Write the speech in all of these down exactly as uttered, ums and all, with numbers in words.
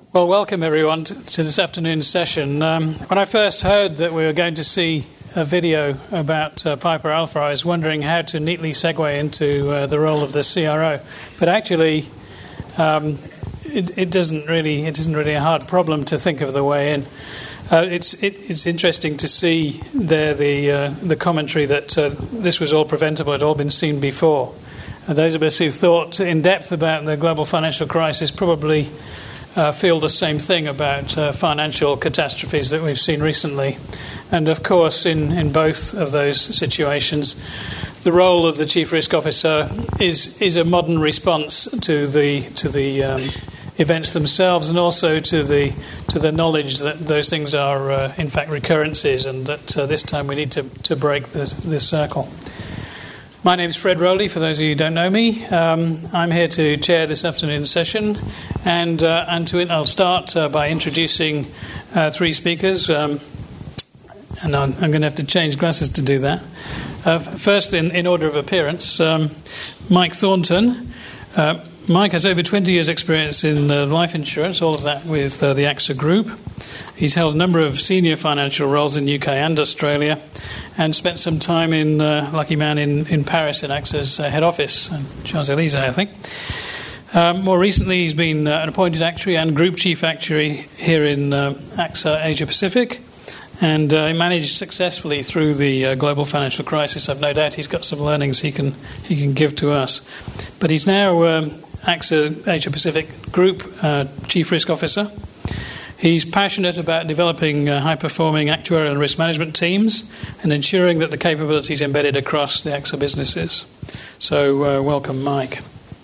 Well, welcome everyone to, to this afternoon's session. Um, when I first heard that we were going to see a video about uh, Piper Alpha, I was wondering how to neatly segue into uh, the role of the C R O. But actually, um, it, it doesn't really it isn't really a hard problem to think of the way in. Uh, it's it, it's interesting to see there the uh, the commentary that uh, this was all preventable, it had all been seen before. And those of us who thought in depth about the global financial crisis probably Uh, feel the same thing about uh, financial catastrophes that we've seen recently. And of course, in, in both of those situations, the role of the Chief Risk Officer is is a modern response to the to the um, events themselves, and also to the to the knowledge that those things are uh, in fact recurrences, and that uh, this time we need to, to break this, this circle. My name is Fred Rowley, for those of you who don't know me. Um, I'm here to chair this afternoon's session, and uh, and to it, I'll start uh, by introducing uh, three speakers, um, and I'm, I'm going to have to change glasses to do that. Uh, first, in, in order of appearance, um, Mike Thornton. Uh, Mike has over twenty years' experience in uh, life insurance, all of that with uh, the AXA Group. He's held a number of senior financial roles in the U K and Australia, and spent some time in, uh, lucky man, in, in Paris in AXA's uh, head office, um, Champs-Élysées, I think. Um, more recently, he's been uh, an appointed actuary and group chief actuary here in uh, AXA Asia Pacific, and uh, he managed successfully through the uh, global financial crisis. I've no doubt he's got some learnings he can he can give to us. But he's now um, AXA Asia Pacific Group uh, Chief Risk Officer. He's passionate about developing uh, high-performing actuarial and risk management teams and ensuring that the capabilities embedded across the AXA businesses. So, uh, welcome, Mike.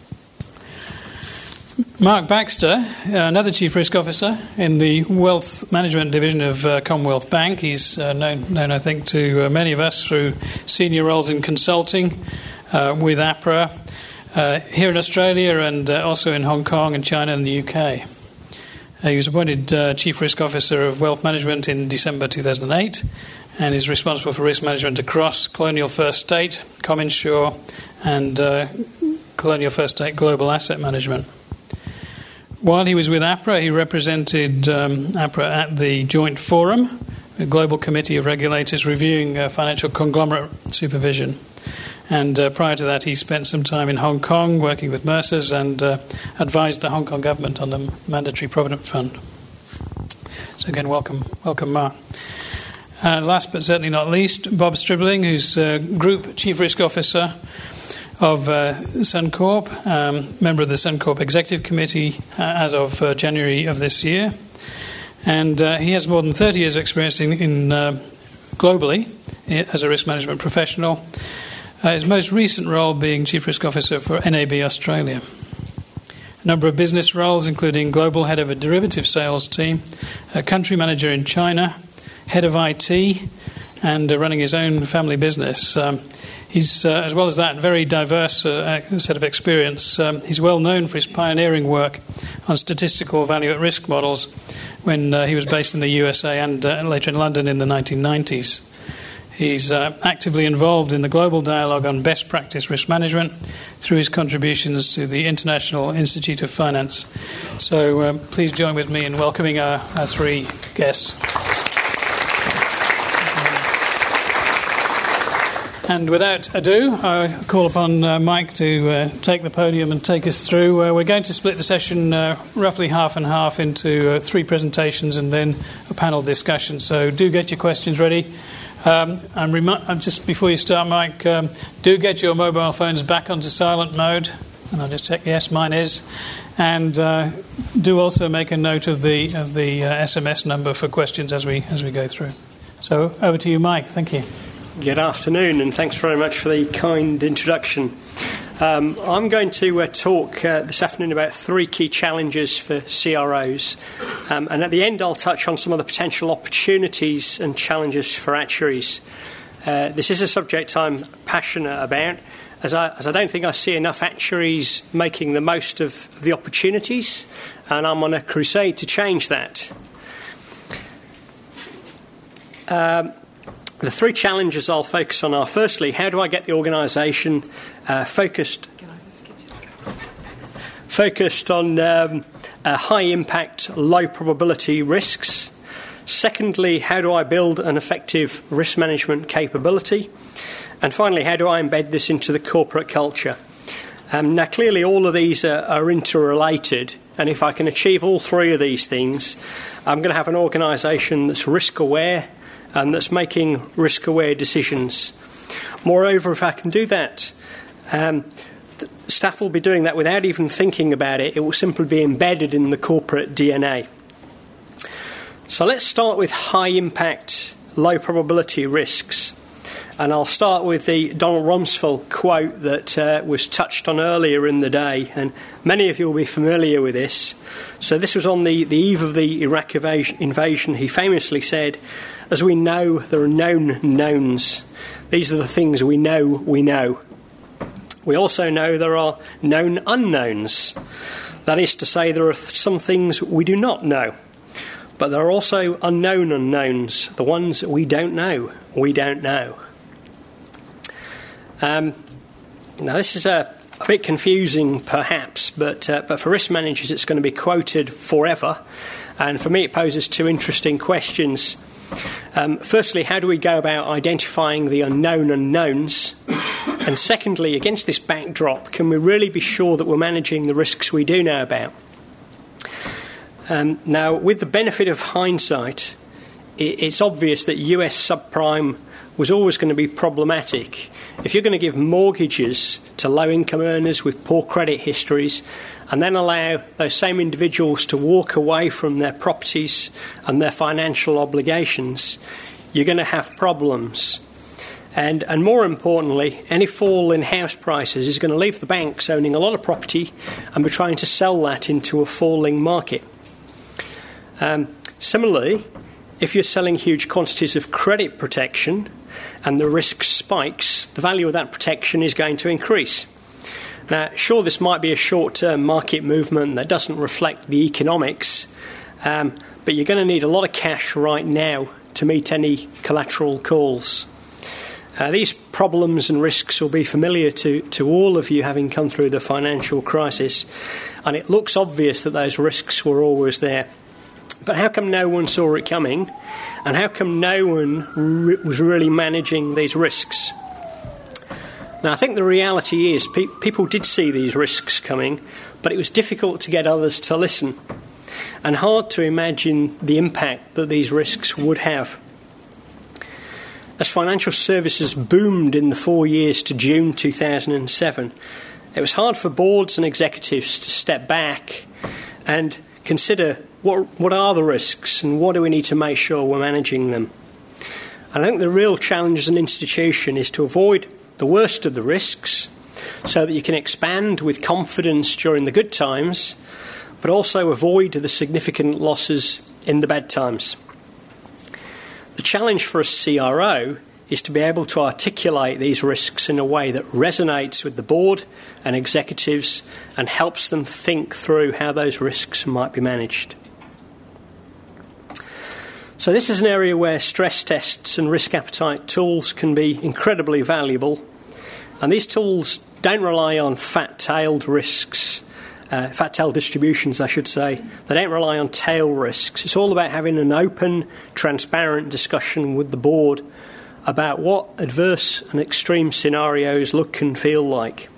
Mark Baxter, uh, another Chief Risk Officer in the Wealth Management Division of uh, Commonwealth Bank. He's uh, known, known, I think, to uh, many of us through senior roles in consulting uh, with APRA uh, here in Australia, and uh, also in Hong Kong and China and the U K. Uh, he was appointed uh, Chief Risk Officer of Wealth Management in December two thousand eight, and is responsible for risk management across Colonial First State, CommInsure, and uh, Colonial First State Global Asset Management. While he was with APRA, he represented um, APRA at the Joint Forum, a global committee of regulators reviewing uh, financial conglomerate supervision. And uh, prior to that, he spent some time in Hong Kong working with Mercer's and uh, advised the Hong Kong government on the Mandatory Provident Fund. So again, welcome, welcome, Mark. Uh, last but certainly not least, Bob Stribling, who's uh, Group Chief Risk Officer of uh, Suncorp, um, member of the Suncorp Executive Committee uh, as of uh, January of this year. And uh, he has more than thirty years' experience in, in uh, globally as a risk management professional. Uh, his most recent role being Chief Risk Officer for N A B Australia. A number of business roles, including Global Head of a Derivative Sales Team, a Country Manager in China, Head of I T, and uh, running his own family business. Um, he's, uh, as well as that, very diverse uh, set of experience. Um, he's well known for his pioneering work on statistical value at risk models when uh, he was based in the U S A and uh, later in London in the nineteen nineties. He's uh, actively involved in the global dialogue on best practice risk management through his contributions to the International Institute of Finance. So uh, please join with me in welcoming our, our three guests. And without ado, I call upon uh, Mike to uh, take the podium and take us through. Uh, we're going to split the session uh, roughly half and half into uh, three presentations and then a panel discussion. So do get your questions ready. Um, I'm remi- I'm just before you start, Mike, um, do get your mobile phones back onto silent mode. And I'll just check, yes, mine is. And uh, do also make a note of the of the uh, S M S number for questions as we as we go through. So over to you, Mike. Thank you. Good afternoon, and thanks very much for the kind introduction. Um, I'm going to uh, talk uh, this afternoon about three key challenges for C R Os. Um, and at the end, I'll touch on some of the potential opportunities and challenges for actuaries. Uh, this is a subject I'm passionate about, as I, as I don't think I see enough actuaries making the most of the opportunities, and I'm on a crusade to change that. Um, The three challenges I'll focus on are, firstly, how do I get the organisation uh, focused focused on um, uh, high impact, low probability risks. Secondly, how do I build an effective risk management capability? And finally, how do I embed this into the corporate culture? Um, now, clearly, all of these are, are interrelated, and if I can achieve all three of these things, I'm going to have an organisation that's risk-aware and that's making risk-aware decisions. Moreover, if I can do that, um, staff will be doing that without even thinking about it. It will simply be embedded in the corporate D N A. So let's start with high-impact, low-probability risks. And I'll start with the Donald Rumsfeld quote that uh, was touched on earlier in the day, and many of you will be familiar with this. So this was on the, the eve of the Iraq invasion. He famously said, "As we know, there are known knowns. These are the things we know we know. We also know there are known unknowns. That is to say, there are some things we do not know. But there are also unknown unknowns, the ones we don't know, we don't know." Um, now, this is a, a bit confusing, perhaps, but uh, but for risk managers, it's going to be quoted forever. And for me, it poses two interesting questions. Um, firstly, how do we go about identifying the unknown unknowns? And secondly, against this backdrop, can we really be sure that we're managing the risks we do know about? Um, now, with the benefit of hindsight, it, it's obvious that U S subprime was always going to be problematic. If you're going to give mortgages to low-income earners with poor credit histories and then allow those same individuals to walk away from their properties and their financial obligations, you're going to have problems. And, and more importantly, any fall in house prices is going to leave the banks owning a lot of property and be trying to sell that into a falling market. Um, similarly, if you're selling huge quantities of credit protection and the risk spikes, the value of that protection is going to increase. Now, sure, this might be a short-term market movement that doesn't reflect the economics, um, but you're going to need a lot of cash right now to meet any collateral calls. Uh, these problems and risks will be familiar to, to all of you having come through the financial crisis, and it looks obvious that those risks were always there. But how come no one saw it coming? And how come no one re- was really managing these risks? Now, I think the reality is pe- people did see these risks coming, but it was difficult to get others to listen, and hard to imagine the impact that these risks would have. As financial services boomed in the four years to June two thousand seven, it was hard for boards and executives to step back and consider what, what are the risks and what do we need to make sure we're managing them. And I think the real challenge as an institution is to avoid the worst of the risks so that you can expand with confidence during the good times, but also avoid the significant losses in the bad times. The challenge for a C R O is to be able to articulate these risks in a way that resonates with the board and executives and helps them think through how those risks might be managed. So this is an area where stress tests and risk appetite tools can be incredibly valuable. And these tools don't rely on fat-tailed risks, uh, fat-tailed distributions, I should say. They don't rely on tail risks. It's all about having an open, transparent discussion with the board about what adverse and extreme scenarios look and feel like.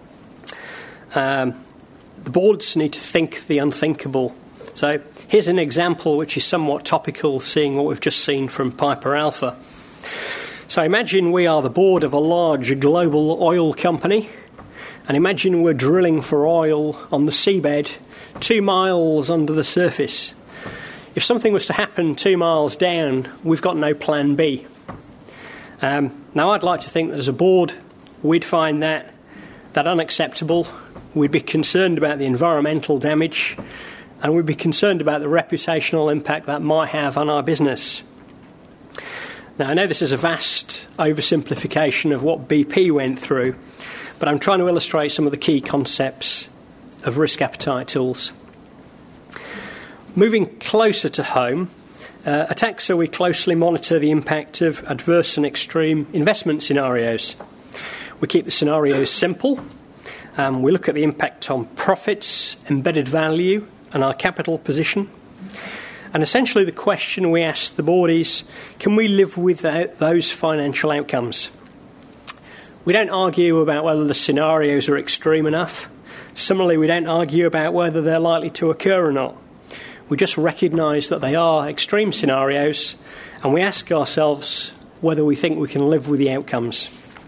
Um, the boards need to think the unthinkable. So here's an example which is somewhat topical, seeing what we've just seen from Piper Alpha. So imagine we are the board of a large global oil company, and imagine we're drilling for oil on the seabed two miles under the surface. If something was to happen two miles down, we've got no plan B. Um, now, I'd like to think that as a board, we'd find that, that unacceptable. We'd be concerned about the environmental damage, and we'd be concerned about the reputational impact that might have on our business. Now, I know this is a vast oversimplification of what B P went through, but I'm trying to illustrate some of the key concepts of risk appetite tools. Moving closer to home, uh, at AXA we closely monitor the impact of adverse and extreme investment scenarios. We keep the scenarios simple. Um, we look at the impact on profits, embedded value, and our capital position. And essentially the question we ask the board is, can we live without those financial outcomes? We don't argue about whether the scenarios are extreme enough. Similarly, we don't argue about whether they're likely to occur or not. We just recognise that they are extreme scenarios, and we ask ourselves whether we think we can live with the outcomes.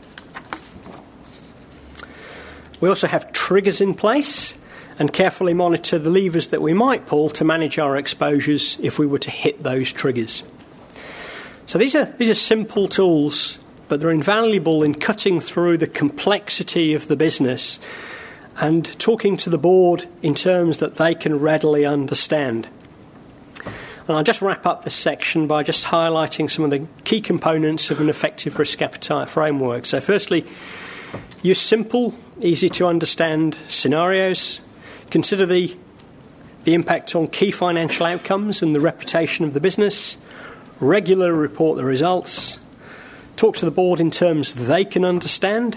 We also have triggers in place and carefully monitor the levers that we might pull to manage our exposures if we were to hit those triggers. So these are these are simple tools, but they're invaluable in cutting through the complexity of the business and talking to the board in terms that they can readily understand. And I'll just wrap up this section by just highlighting some of the key components of an effective risk appetite framework. So firstly, use simple, easy to understand scenarios. Consider the, the impact on key financial outcomes and the reputation of the business. Regularly report the results. Talk to the board in terms they can understand.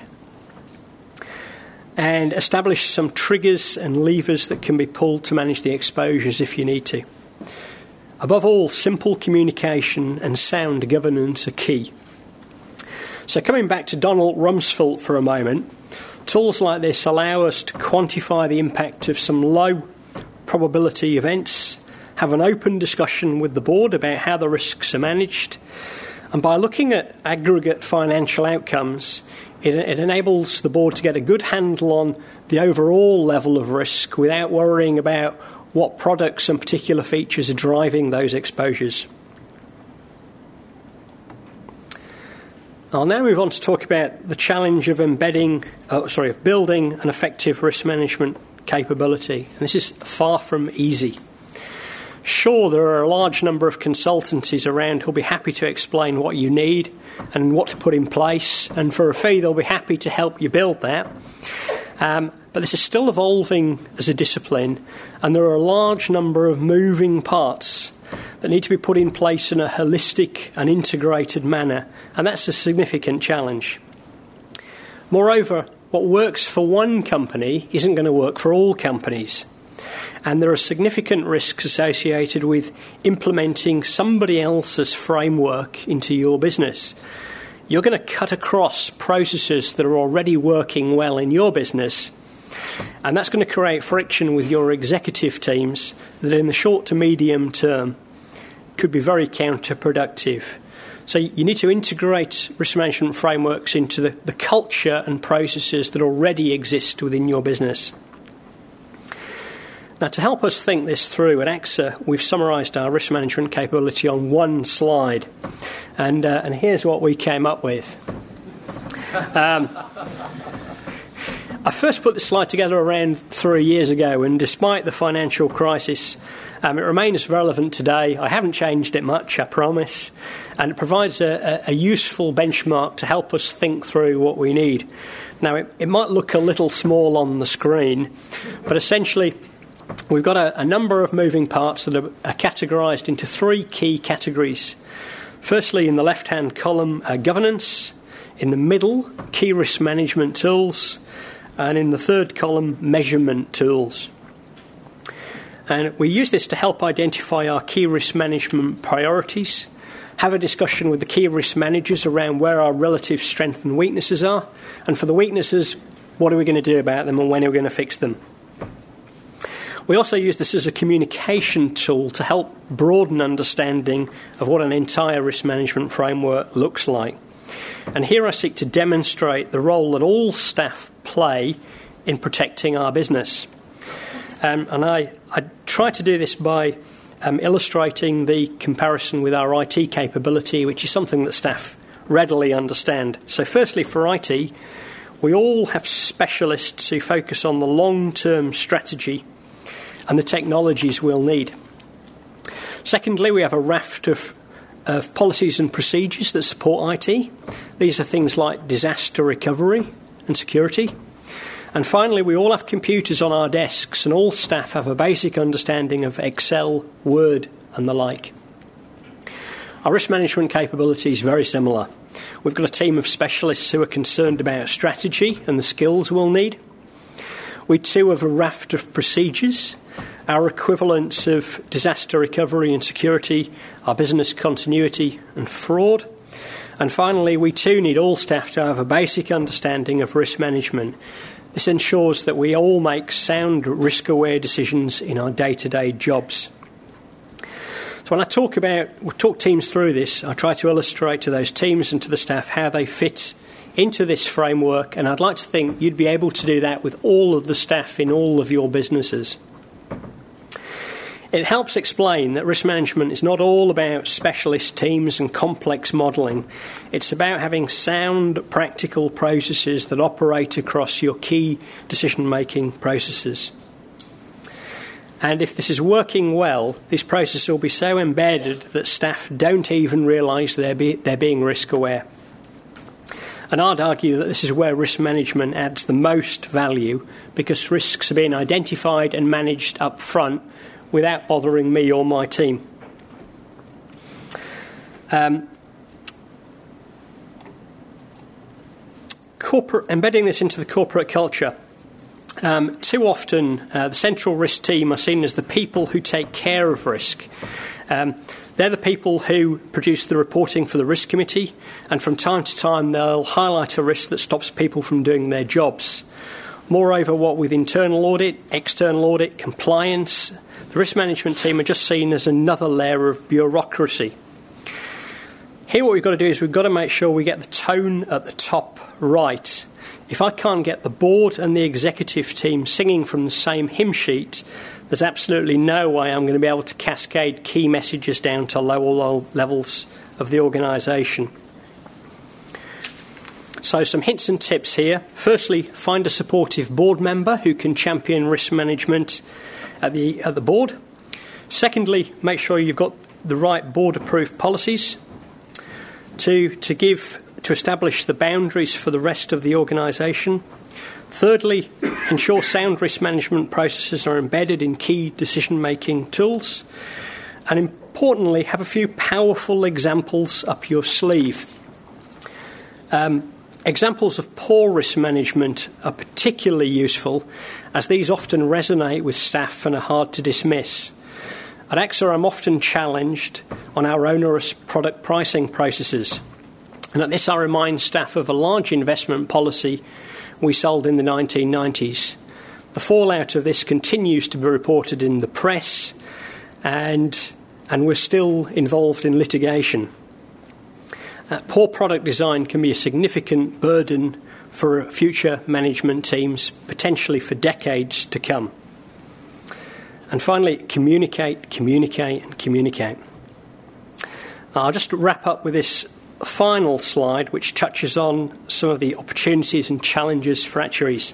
And establish some triggers and levers that can be pulled to manage the exposures if you need to. Above all, simple communication and sound governance are key. So coming back to Donald Rumsfeld for a moment, tools like this allow us to quantify the impact of some low probability events, have an open discussion with the board about how the risks are managed, and by looking at aggregate financial outcomes, it, it enables the board to get a good handle on the overall level of risk without worrying about what products and particular features are driving those exposures. I'll now move on to talk about the challenge of embedding, uh, sorry, of building an effective risk management capability. And this is far from easy. Sure, there are a large number of consultancies around who'll be happy to explain what you need and what to put in place, and for a fee they'll be happy to help you build that. Um, but this is still evolving as a discipline, and there are a large number of moving parts that need to be put in place in a holistic and integrated manner, and that's a significant challenge. Moreover, what works for one company isn't going to work for all companies, and there are significant risks associated with implementing somebody else's framework into your business. You're going to cut across processes that are already working well in your business, and that's going to create friction with your executive teams that in the short to medium term could be very counterproductive. So you need to integrate risk management frameworks into the, the culture and processes that already exist within your business. Now, to help us think this through at AXA, we've summarised our risk management capability on one slide. And, uh, and here's what we came up with. Um, I first put this slide together around three years ago, and despite the financial crisis, um, it remains relevant today. I haven't changed it much, I promise, and it provides a, a, a useful benchmark to help us think through what we need. Now, it, it might look a little small on the screen, but essentially we've got a, a number of moving parts that are, are categorised into three key categories. Firstly, in the left-hand column, uh, governance. In the middle, key risk management tools. And in the third column, measurement tools. And we use this to help identify our key risk management priorities, have a discussion with the key risk managers around where our relative strengths and weaknesses are, and for the weaknesses, what are we going to do about them and when are we going to fix them. We also use this as a communication tool to help broaden understanding of what an entire risk management framework looks like. And here I seek to demonstrate the role that all staff play in protecting our business. Um, and I, I try to do this by um, illustrating the comparison with our I T capability, which is something that staff readily understand. So firstly, for I T, we all have specialists who focus on the long-term strategy and the technologies we'll need. Secondly, we have a raft of, of policies and procedures that support I T. These are things like disaster recovery and security. And finally, we all have computers on our desks, and all staff have a basic understanding of Excel, Word, and the like. Our risk management capability is very similar. We've got a team of specialists who are concerned about strategy and the skills we'll need. We too have a raft of procedures our equivalents of disaster recovery and security, our business continuity and fraud. And finally, we too need all staff to have a basic understanding of risk management. This ensures that we all make sound risk-aware decisions in our day-to-day jobs. So when I talk about, we talk teams through this, I try to illustrate to those teams and to the staff how they fit into this framework, and I'd like to think you'd be able to do that with all of the staff in all of your businesses. It helps explain that risk management is not all about specialist teams and complex modelling. It's about having sound, practical processes that operate across your key decision-making processes. And if this is working well, this process will be so embedded that staff don't even realise they're, be, they're being risk-aware. And I'd argue that this is where risk management adds the most value, because risks are being identified and managed up front without bothering me or my team. Um, corporate, embedding this into the corporate culture. Um, too often, uh, the central risk team are seen as the people who take care of risk. Um, they're the people who produce the reporting for the risk committee, and from time to time they'll highlight a risk that stops people from doing their jobs. Moreover, what with internal audit, external audit, compliance, the risk management team are just seen as another layer of bureaucracy. Here what we've got to do is we've got to make sure we get the tone at the top right. If I can't get the board and the executive team singing from the same hymn sheet, there's absolutely no way I'm going to be able to cascade key messages down to lower levels of the organisation. So some hints and tips here. Firstly, find a supportive board member who can champion risk management at the at the board. Secondly, make sure you've got the right board-approved policies to to give to establish the boundaries for the rest of the organisation. Thirdly, ensure sound risk management processes are embedded in key decision-making tools. And importantly, have a few powerful examples up your sleeve. Um, examples of poor risk management are particularly useful, as these often resonate with staff and are hard to dismiss. At AXA, I'm often challenged on our onerous product pricing processes. And at this, I remind staff of a large investment policy we sold in the nineteen nineties. The fallout of this continues to be reported in the press, and, and we're still involved in litigation. Uh, poor product design can be a significant burden for future management teams, potentially for decades to come. And finally, communicate, communicate, and communicate. I'll just wrap up with this final slide, which touches on some of the opportunities and challenges for actuaries.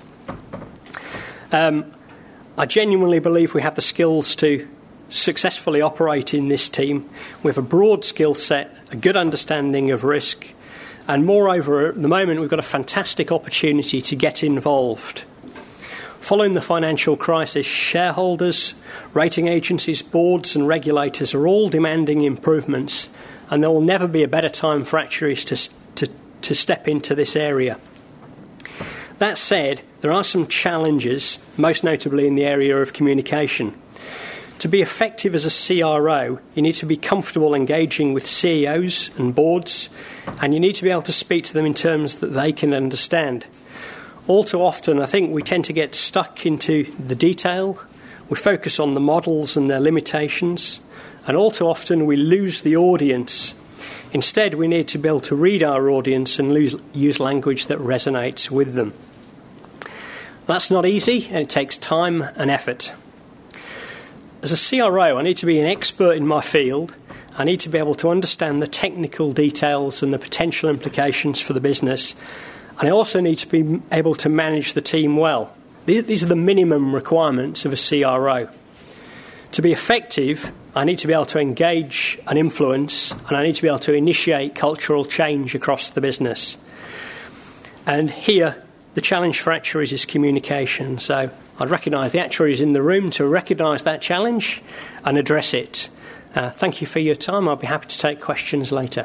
Um, I genuinely believe we have the skills to successfully operate in this team. We have a broad skill set, a good understanding of risk, and moreover, at the moment, we've got a fantastic opportunity to get involved. Following the financial crisis, shareholders, rating agencies, boards and regulators are all demanding improvements, and there will never be a better time for actuaries to, to, to step into this area. That said, there are some challenges, most notably in the area of communication. To be effective as a C R O, you need to be comfortable engaging with C E Os and boards, and you need to be able to speak to them in terms that they can understand. All too often, I think we tend to get stuck into the detail. We focus on the models and their limitations, and all too often we lose the audience. Instead, we need to be able to read our audience and lose, use language that resonates with them. That's not easy, and it takes time and effort. As a C R O, I need to be an expert in my field. I need to be able to understand the technical details and the potential implications for the business. And I also need to be able to manage the team well. These are the minimum requirements of a C R O. To be effective, I need to be able to engage and influence, and I need to be able to initiate cultural change across the business. And here, the challenge for actuaries is communication. So I'd recognise the actuaries in the room to recognise that challenge and address it. Uh, thank you for your time. I'll be happy to take questions later.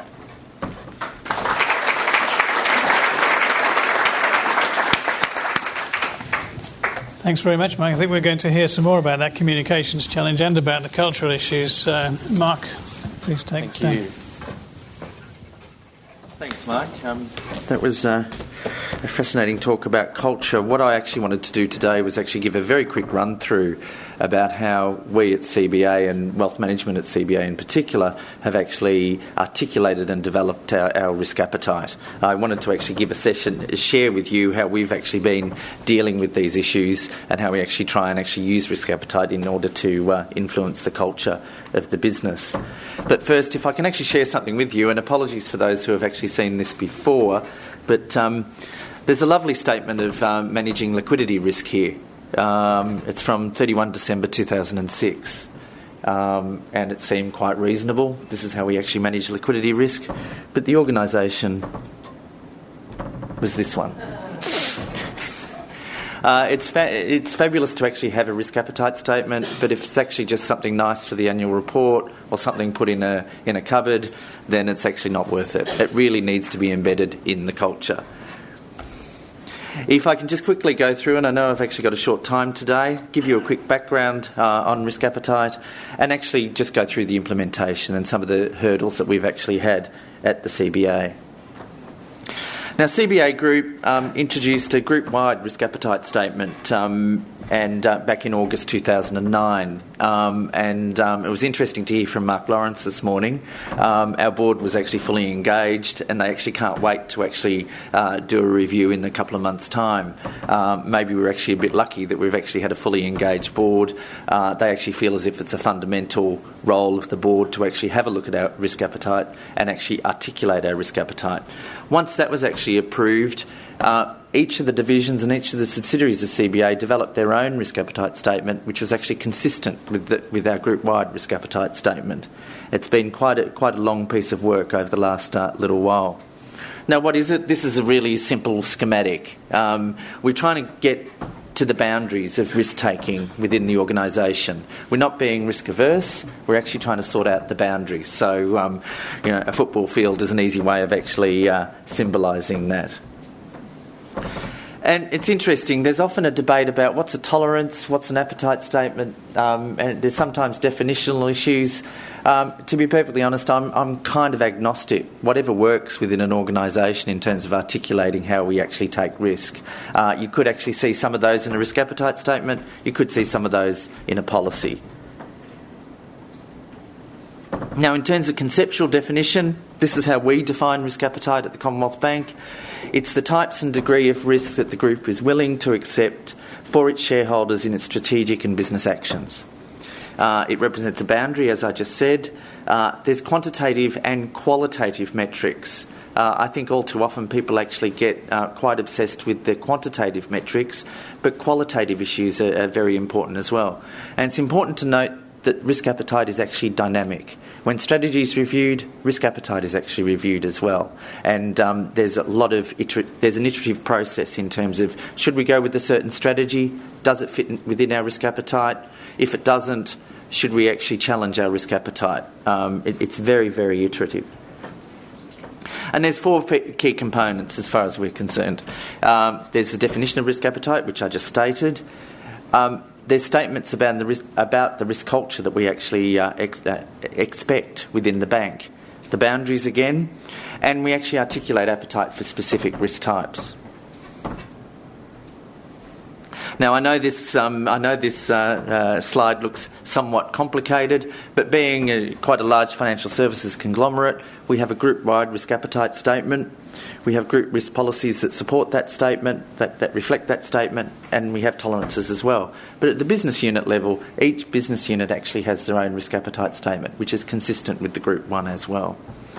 Thanks very much, Mike. I think we're going to hear some more about that communications challenge and about the cultural issues. Uh, Mark, please take Thank the stand. you. Thanks, Mike. Um, that was uh, a fascinating talk about culture. What I actually wanted to do today was actually give a very quick run-through about how we at C B A and wealth management at C B A in particular have actually articulated and developed our, our risk appetite. I wanted to actually give a session, share with you how we've actually been dealing with these issues and how we actually try and actually use risk appetite in order to uh, influence the culture of the business. But first, if I can actually share something with you, and apologies for those who have actually seen this before, but um, there's a lovely statement of um, managing liquidity risk here. Um, it's from thirty-first December two thousand six, um, and it seemed quite reasonable. This is how we actually manage liquidity risk, but the organisation was this one. Uh, it's fa- it's fabulous to actually have a risk appetite statement, but if it's actually just something nice for the annual report or something put in a in a cupboard, then it's actually not worth it. It really needs to be embedded in the culture. If I can just quickly go through, and I know I've actually got a short time today, give you a quick background uh, on risk appetite and actually just go through the implementation and some of the hurdles that we've actually had at the C B A. Now, C B A Group um, introduced a group-wide risk appetite statement um, and uh, back in August two thousand nine. Um, and um, it was interesting to hear from Mark Lawrence this morning. Um, our board was actually fully engaged, and they actually can't wait to actually uh, do a review in a couple of months' time. Um, maybe we're actually a bit lucky that we've actually had a fully engaged board. Uh, they actually feel as if it's a fundamental role of the board to actually have a look at our risk appetite and actually articulate our risk appetite. Once that was actually approved, uh, each of the divisions and each of the subsidiaries of C B A developed their own risk appetite statement, which was actually consistent with the, with our group-wide risk appetite statement. It's been quite a, quite a long piece of work over the last uh, little while. Now, what is it? This is a really simple schematic. Um, we're trying to get to the boundaries of risk-taking within the organisation. We're not being risk-averse, we're actually trying to sort out the boundaries. So, um, you know, a football field is an easy way of actually uh, symbolising that. And it's interesting, there's often a debate about what's a tolerance, what's an appetite statement, um, and there's sometimes definitional issues. Um, to be perfectly honest, I'm, I'm kind of agnostic. Whatever works within an organisation in terms of articulating how we actually take risk. Uh, you could actually see some of those in a risk appetite statement, you could see some of those in a policy. Now, in terms of conceptual definition, this is how we define risk appetite at the Commonwealth Bank. It's the types and degree of risk that the group is willing to accept for its shareholders in its strategic and business actions. Uh, it represents a boundary, as I just said. Uh, there's quantitative and qualitative metrics. Uh, I think all too often people actually get uh, quite obsessed with the quantitative metrics, but qualitative issues are, are very important as well. And it's important to note that risk appetite is actually dynamic. When strategy is reviewed, risk appetite is actually reviewed as well. And um, there's a lot of iter- there's an iterative process in terms of should we go with a certain strategy? Does it fit in within our risk appetite? If it doesn't, should we actually challenge our risk appetite? Um, it, it's very, very iterative. And there's four key components as far as we're concerned. Um, there's the definition of risk appetite, which I just stated. Um, There's statements about the risk, about the risk culture that we actually uh, ex- uh, expect within the bank. The boundaries again, and we actually articulate appetite for specific risk types. Now, I know this. Um, I know this uh, uh, slide looks somewhat complicated, but being a, quite a large financial services conglomerate, we have a group-wide risk appetite statement. We have group risk policies that support that statement, that, that reflect that statement, and we have tolerances as well. But at the business unit level, each business unit actually has their own risk appetite statement, which is consistent with the Group one as well.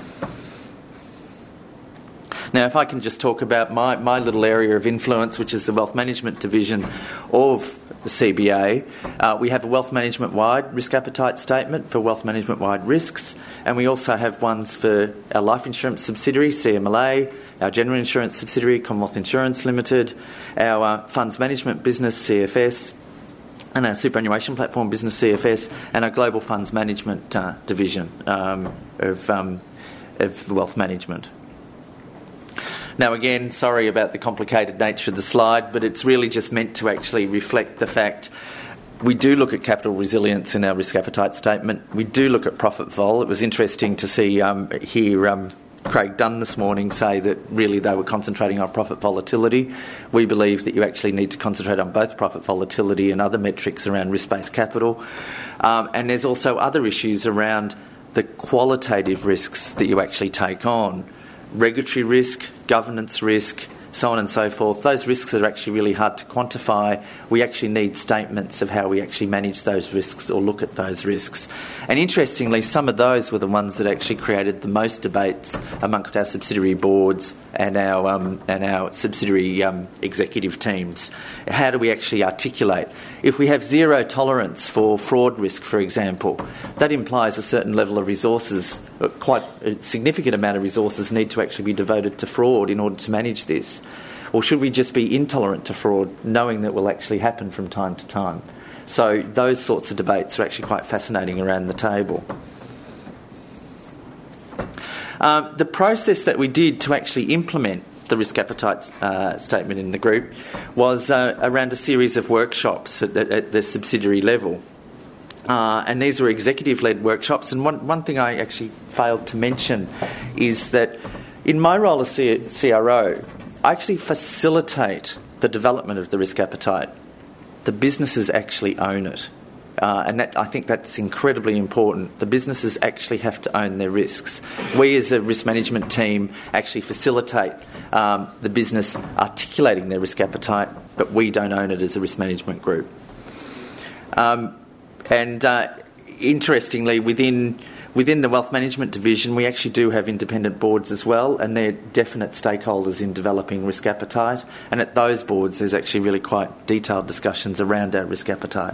Now, if I can just talk about my, my little area of influence, which is the wealth management division of the C B A, uh, we have a wealth management-wide risk appetite statement for wealth management-wide risks, and we also have ones for our life insurance subsidiary, C M L A, our general insurance subsidiary, Commonwealth Insurance Limited, our uh, funds management business, C F S, and our superannuation platform business, C F S, and our global funds management uh, division um, of, um, of wealth management. Now, again, sorry about the complicated nature of the slide, but it's really just meant to actually reflect the fact we do look at capital resilience in our risk appetite statement. We do look at profit vol. It was interesting to see um, hear um, Craig Dunn this morning say that really they were concentrating on profit volatility. We believe that you actually need to concentrate on both profit volatility and other metrics around risk-based capital. Um, and there's also other issues around the qualitative risks that you actually take on. Regulatory risk, governance risk, so on and so forth. Those risks are actually really hard to quantify. We actually need statements of how we actually manage those risks or look at those risks. And interestingly, some of those were the ones that actually created the most debates amongst our subsidiary boards and our um, and our subsidiary um, executive teams. How do we actually articulate? If we have zero tolerance for fraud risk, for example, that implies a certain level of resources, quite a significant amount of resources need to actually be devoted to fraud in order to manage this. Or should we just be intolerant to fraud, knowing that it will actually happen from time to time? So those sorts of debates are actually quite fascinating around the table. Um, the process that we did to actually implement the risk appetite uh, statement in the group was uh, around a series of workshops at, at, at the subsidiary level. Uh, and these were executive-led workshops. And one, one thing I actually failed to mention is that in my role as C- CRO, I actually facilitate the development of the risk appetite. The businesses actually own it. Uh, and that, I think that's incredibly important. The businesses actually have to own their risks. We as a risk management team actually facilitate um, the business articulating their risk appetite, but we don't own it as a risk management group. Um, and uh, interestingly, within within the wealth management division, we actually do have independent boards as well, and they're definite stakeholders in developing risk appetite. And at those boards, there's actually really quite detailed discussions around our risk appetite.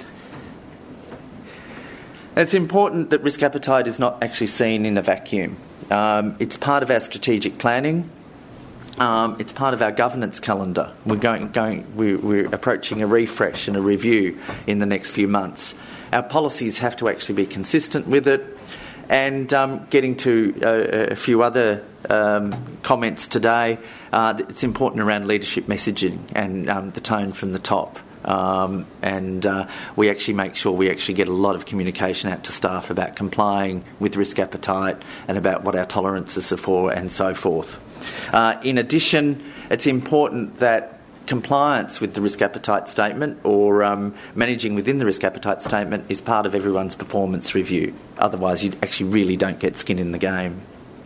It's important that risk appetite is not actually seen in a vacuum. Um, it's part of our strategic planning. Um, it's part of our governance calendar. We're going, going, we're, we're approaching a refresh and a review in the next few months. Our policies have to actually be consistent with it. And um, getting to uh, a few other um, comments today, uh, it's important around leadership messaging and um, the tone from the top. Um, and uh, we actually make sure we actually get a lot of communication out to staff about complying with risk appetite and about what our tolerances are for and so forth. Uh, in addition, it's important that compliance with the risk appetite statement or um, managing within the risk appetite statement is part of everyone's performance review. Otherwise, you actually really don't get skin in the game.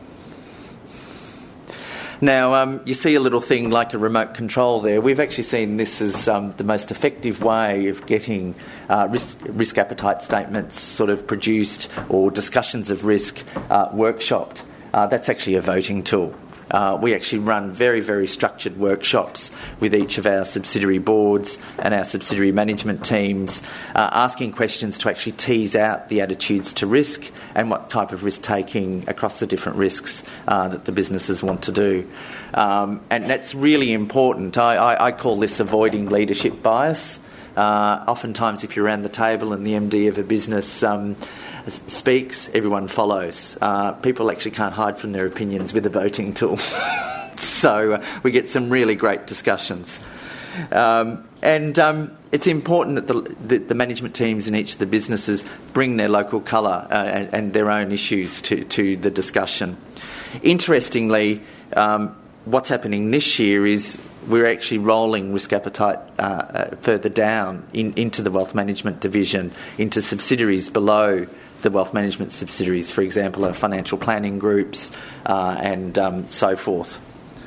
Now, um, you see a little thing like a remote control there. We've actually seen this as um, the most effective way of getting uh, risk, risk appetite statements sort of produced or discussions of risk uh, workshopped. Uh, that's actually a voting tool. Uh, we actually run very, very structured workshops with each of our subsidiary boards and our subsidiary management teams, uh, asking questions to actually tease out the attitudes to risk and what type of risk-taking across the different risks uh, that the businesses want to do. Um, and that's really important. I, I, I call this avoiding leadership bias. Uh, oftentimes, if you're around the table and the M D of a business um, speaks, everyone follows. Uh, people actually can't hide from their opinions with a voting tool. so uh, we get some really great discussions. Um, and um, it's important that the, the, the management teams in each of the businesses bring their local colour uh, and, and their own issues to, to the discussion. Interestingly, um, what's happening this year is we're actually rolling risk appetite uh, uh, further down in, into the wealth management division, into subsidiaries below the wealth management subsidiaries, for example, our financial planning groups uh, and um, so forth.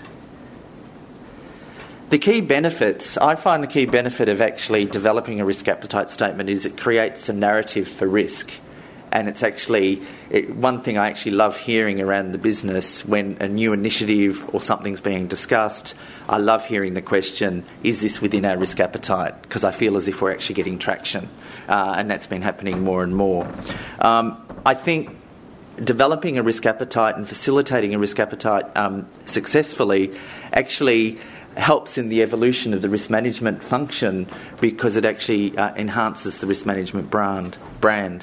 The key benefits, I find the key benefit of actually developing a risk appetite statement is it creates a narrative for risk. And it's actually, it, one thing I actually love hearing around the business when a new initiative or something's being discussed, I love hearing the question, is this within our risk appetite? Because I feel as if we're actually getting traction. Uh, and that's been happening more and more. Um, I think developing a risk appetite and facilitating a risk appetite um, successfully actually helps in the evolution of the risk management function because it actually uh, enhances the risk management brand. brand.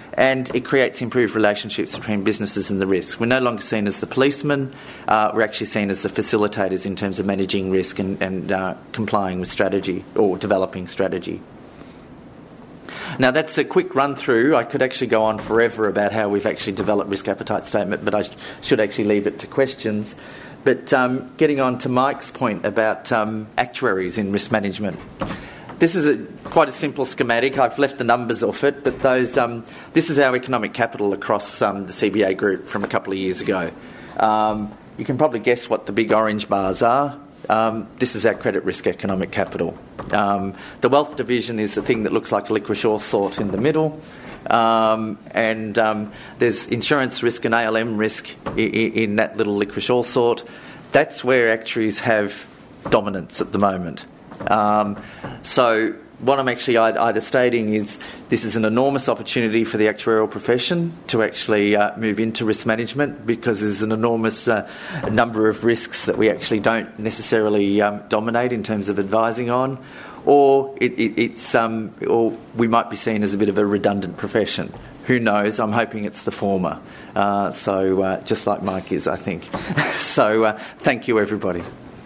and it creates improved relationships between businesses and the risk. We're no longer seen as the policemen, uh, we're actually seen as the facilitators in terms of managing risk and, and uh, complying with strategy or developing strategy. Now, that's a quick run-through. I could actually go on forever about how we've actually developed risk appetite statement, but I sh- should actually leave it to questions. But um, getting on to Mike's point about um, actuaries in risk management. This is a, quite a simple schematic. I've left the numbers off it, but those um, this is our economic capital across um, the C B A group from a couple of years ago. Um, you can probably guess what the big orange bars are. Um, this is our credit risk economic capital. Um, the wealth division is the thing that looks like a licorice all sort in the middle. Um, and um, there's insurance risk and A L M risk in, in that little licorice all sort. That's where actuaries have dominance at the moment. Um, so what I'm actually either stating is this is an enormous opportunity for the actuarial profession to actually uh, move into risk management, because there's an enormous uh, number of risks that we actually don't necessarily um, dominate in terms of advising on, or it, it, it's um, or we might be seen as a bit of a redundant profession. Who knows? I'm hoping it's the former. Uh, so uh, just like Mike is, I think. so uh, thank you, everybody.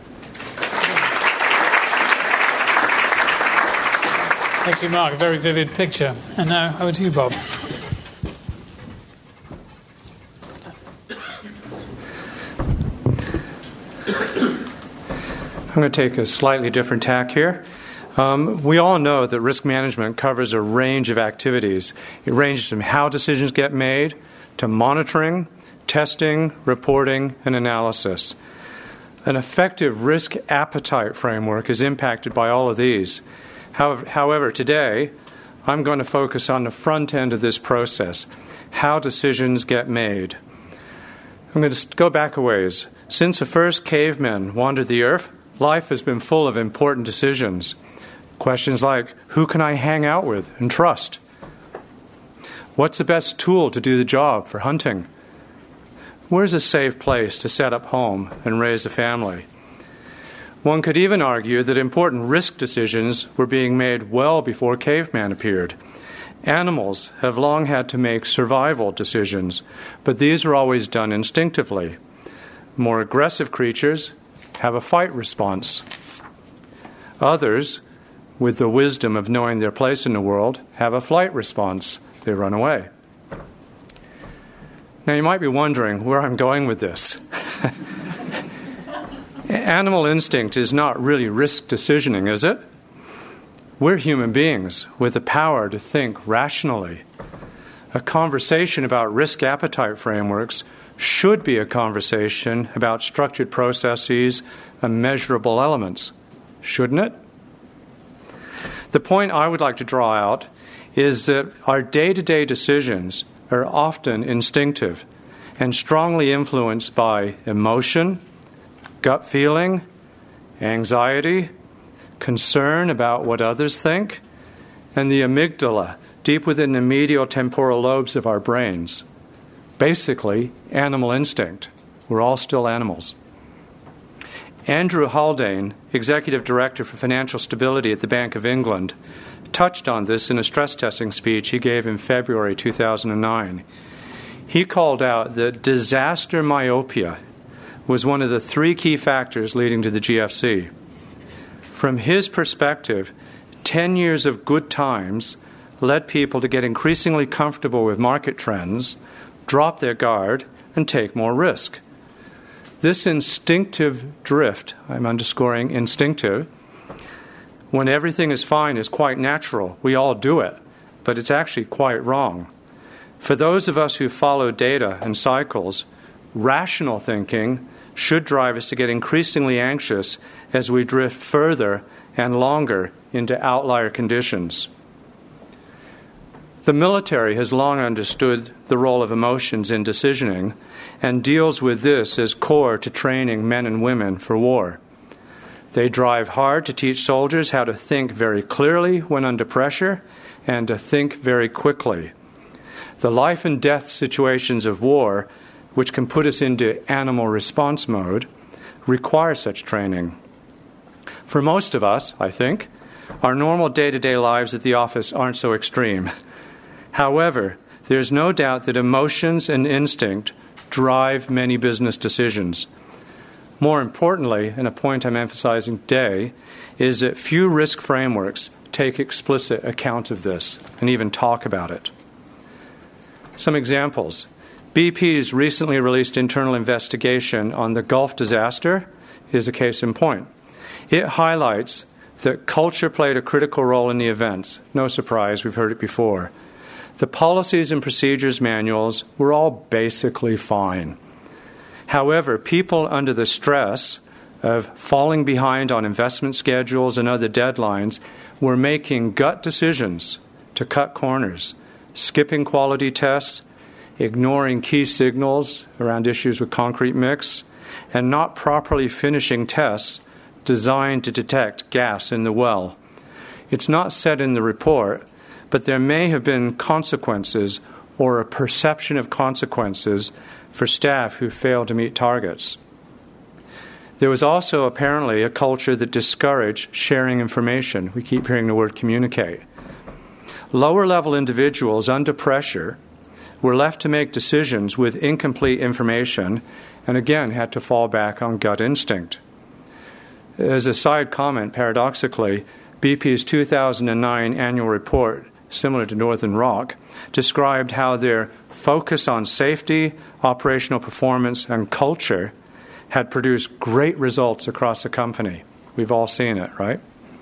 Thank you, Mark. A very vivid picture. And now over to you, Bob. I'm going to take a slightly different tack here. Um, we all know that risk management covers a range of activities. It ranges from how decisions get made to monitoring, testing, reporting, and analysis. An effective risk appetite framework is impacted by all of these. However, today, I'm going to focus on the front end of this process, how decisions get made. I'm going to go back a ways. Since the first cavemen wandered the earth, life has been full of important decisions. Questions like, who can I hang out with and trust? What's the best tool to do the job for hunting? Where's a safe place to set up home and raise a family? One could even argue that important risk decisions were being made well before caveman appeared. Animals have long had to make survival decisions, but these are always done instinctively. More aggressive creatures have a fight response. Others, with the wisdom of knowing their place in the world, have a flight response. They run away. Now, you might be wondering where I'm going with this. Animal instinct is not really risk decisioning, is it? We're human beings with the power to think rationally. A conversation about risk appetite frameworks should be a conversation about structured processes and measurable elements, shouldn't it? The point I would like to draw out is that our day-to-day decisions are often instinctive and strongly influenced by emotion, gut feeling, anxiety, concern about what others think, and the amygdala deep within the medial temporal lobes of our brains. Basically, animal instinct. We're all still animals. Andrew Haldane, Executive Director for Financial Stability at the Bank of England, touched on this in a stress testing speech he gave in February two thousand nine. He called out that disaster myopia was one of the three key factors leading to the G F C. From his perspective, ten years of good times led people to get increasingly comfortable with market trends, drop their guard, and take more risk. This instinctive drift, I'm underscoring instinctive, when everything is fine is quite natural. We all do it, but it's actually quite wrong. For those of us who follow data and cycles, rational thinking should drive us to get increasingly anxious as we drift further and longer into outlier conditions. The military has long understood the role of emotions in decisioning and deals with this as core to training men and women for war. They drive hard to teach soldiers how to think very clearly when under pressure and to think very quickly. The life and death situations of war, which can put us into animal response mode, require such training. For most of us, I think, our normal day-to-day lives at the office aren't so extreme. However, there's no doubt that emotions and instinct drive many business decisions. More importantly, and a point I'm emphasizing today, is that few risk frameworks take explicit account of this and even talk about it. Some examples. B P's recently released internal investigation on the Gulf disaster is a case in point. It highlights that culture played a critical role in the events. No surprise, we've heard it before. The policies and procedures manuals were all basically fine. However, people under the stress of falling behind on investment schedules and other deadlines were making gut decisions to cut corners, skipping quality tests, ignoring key signals around issues with concrete mix, and not properly finishing tests designed to detect gas in the well. It's not said in the report, but there may have been consequences or a perception of consequences for staff who failed to meet targets. There was also apparently a culture that discouraged sharing information. We keep hearing the word communicate. Lower-level individuals under pressure were left to make decisions with incomplete information and again had to fall back on gut instinct. As a side comment, paradoxically, B P's two thousand nine annual report, similar to Northern Rock, described how their focus on safety, operational performance, and culture had produced great results across the company. We've all seen it, right?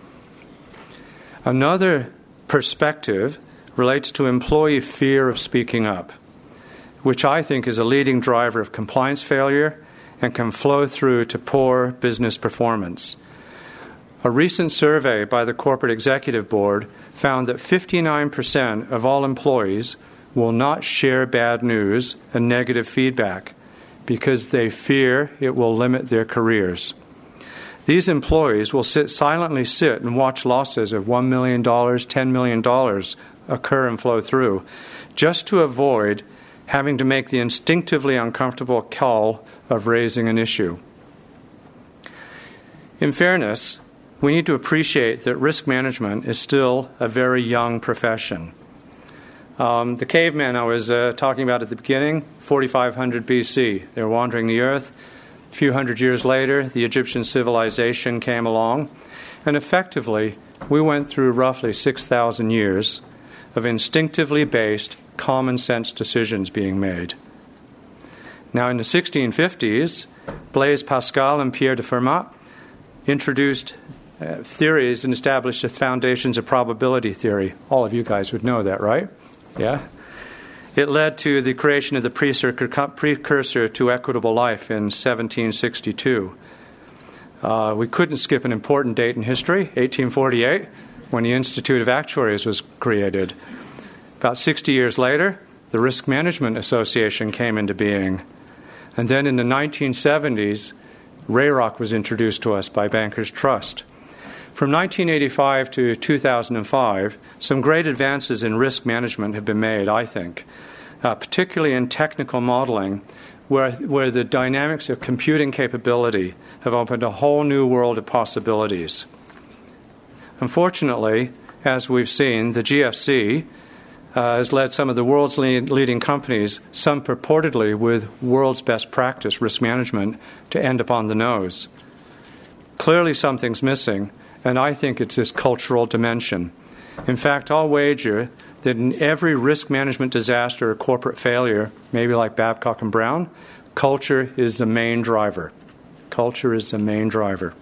Another perspective relates to employee fear of speaking up, which I think is a leading driver of compliance failure and can flow through to poor business performance. A recent survey by the Corporate Executive Board found that fifty-nine percent of all employees will not share bad news and negative feedback because they fear it will limit their careers. These employees will sit silently sit and watch losses of one million dollars, ten million dollars occur and flow through just to avoid having to make the instinctively uncomfortable call of raising an issue. In fairness, we need to appreciate that risk management is still a very young profession. Um, the cavemen I was uh, talking about at the beginning, forty-five hundred B C, they were wandering the earth. A few hundred years later, the Egyptian civilization came along, and effectively, we went through roughly six thousand years of instinctively based, common sense decisions being made. Now, in the sixteen fifties, Blaise Pascal and Pierre de Fermat introduced uh, theories and established the foundations of probability theory. All of you guys would know that, right? Yeah? It led to the creation of the precursor to equitable life in seventeen sixty-two. Uh, we couldn't skip an important date in history, eighteen forty-eight, when the Institute of Actuaries was created. About sixty years later, the Risk Management Association came into being. And then in the nineteen seventies, R A R O C was introduced to us by Bankers Trust. From nineteen eighty-five to two thousand five, some great advances in risk management have been made, I think, uh, particularly in technical modeling, where, where the dynamics of computing capability have opened a whole new world of possibilities. Unfortunately, as we've seen, the G F C uh, has led some of the world's lead, leading companies, some purportedly with world's best practice risk management, to end up on the nose. Clearly something's missing, and I think it's this cultural dimension. In fact, I'll wager that in every risk management disaster or corporate failure, maybe like Babcock and Brown, culture is the main driver. Culture is the main driver.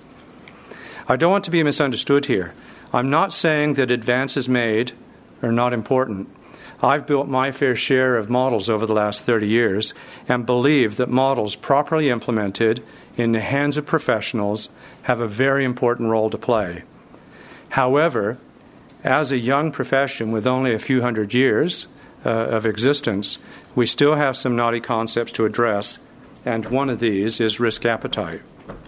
I don't want to be misunderstood here. I'm not saying that advances made are not important. I've built my fair share of models over the last thirty years and believe that models properly implemented in the hands of professionals have a very important role to play. However, as a young profession with only a few hundred years uh, of existence, we still have some knotty concepts to address, and one of these is risk appetite.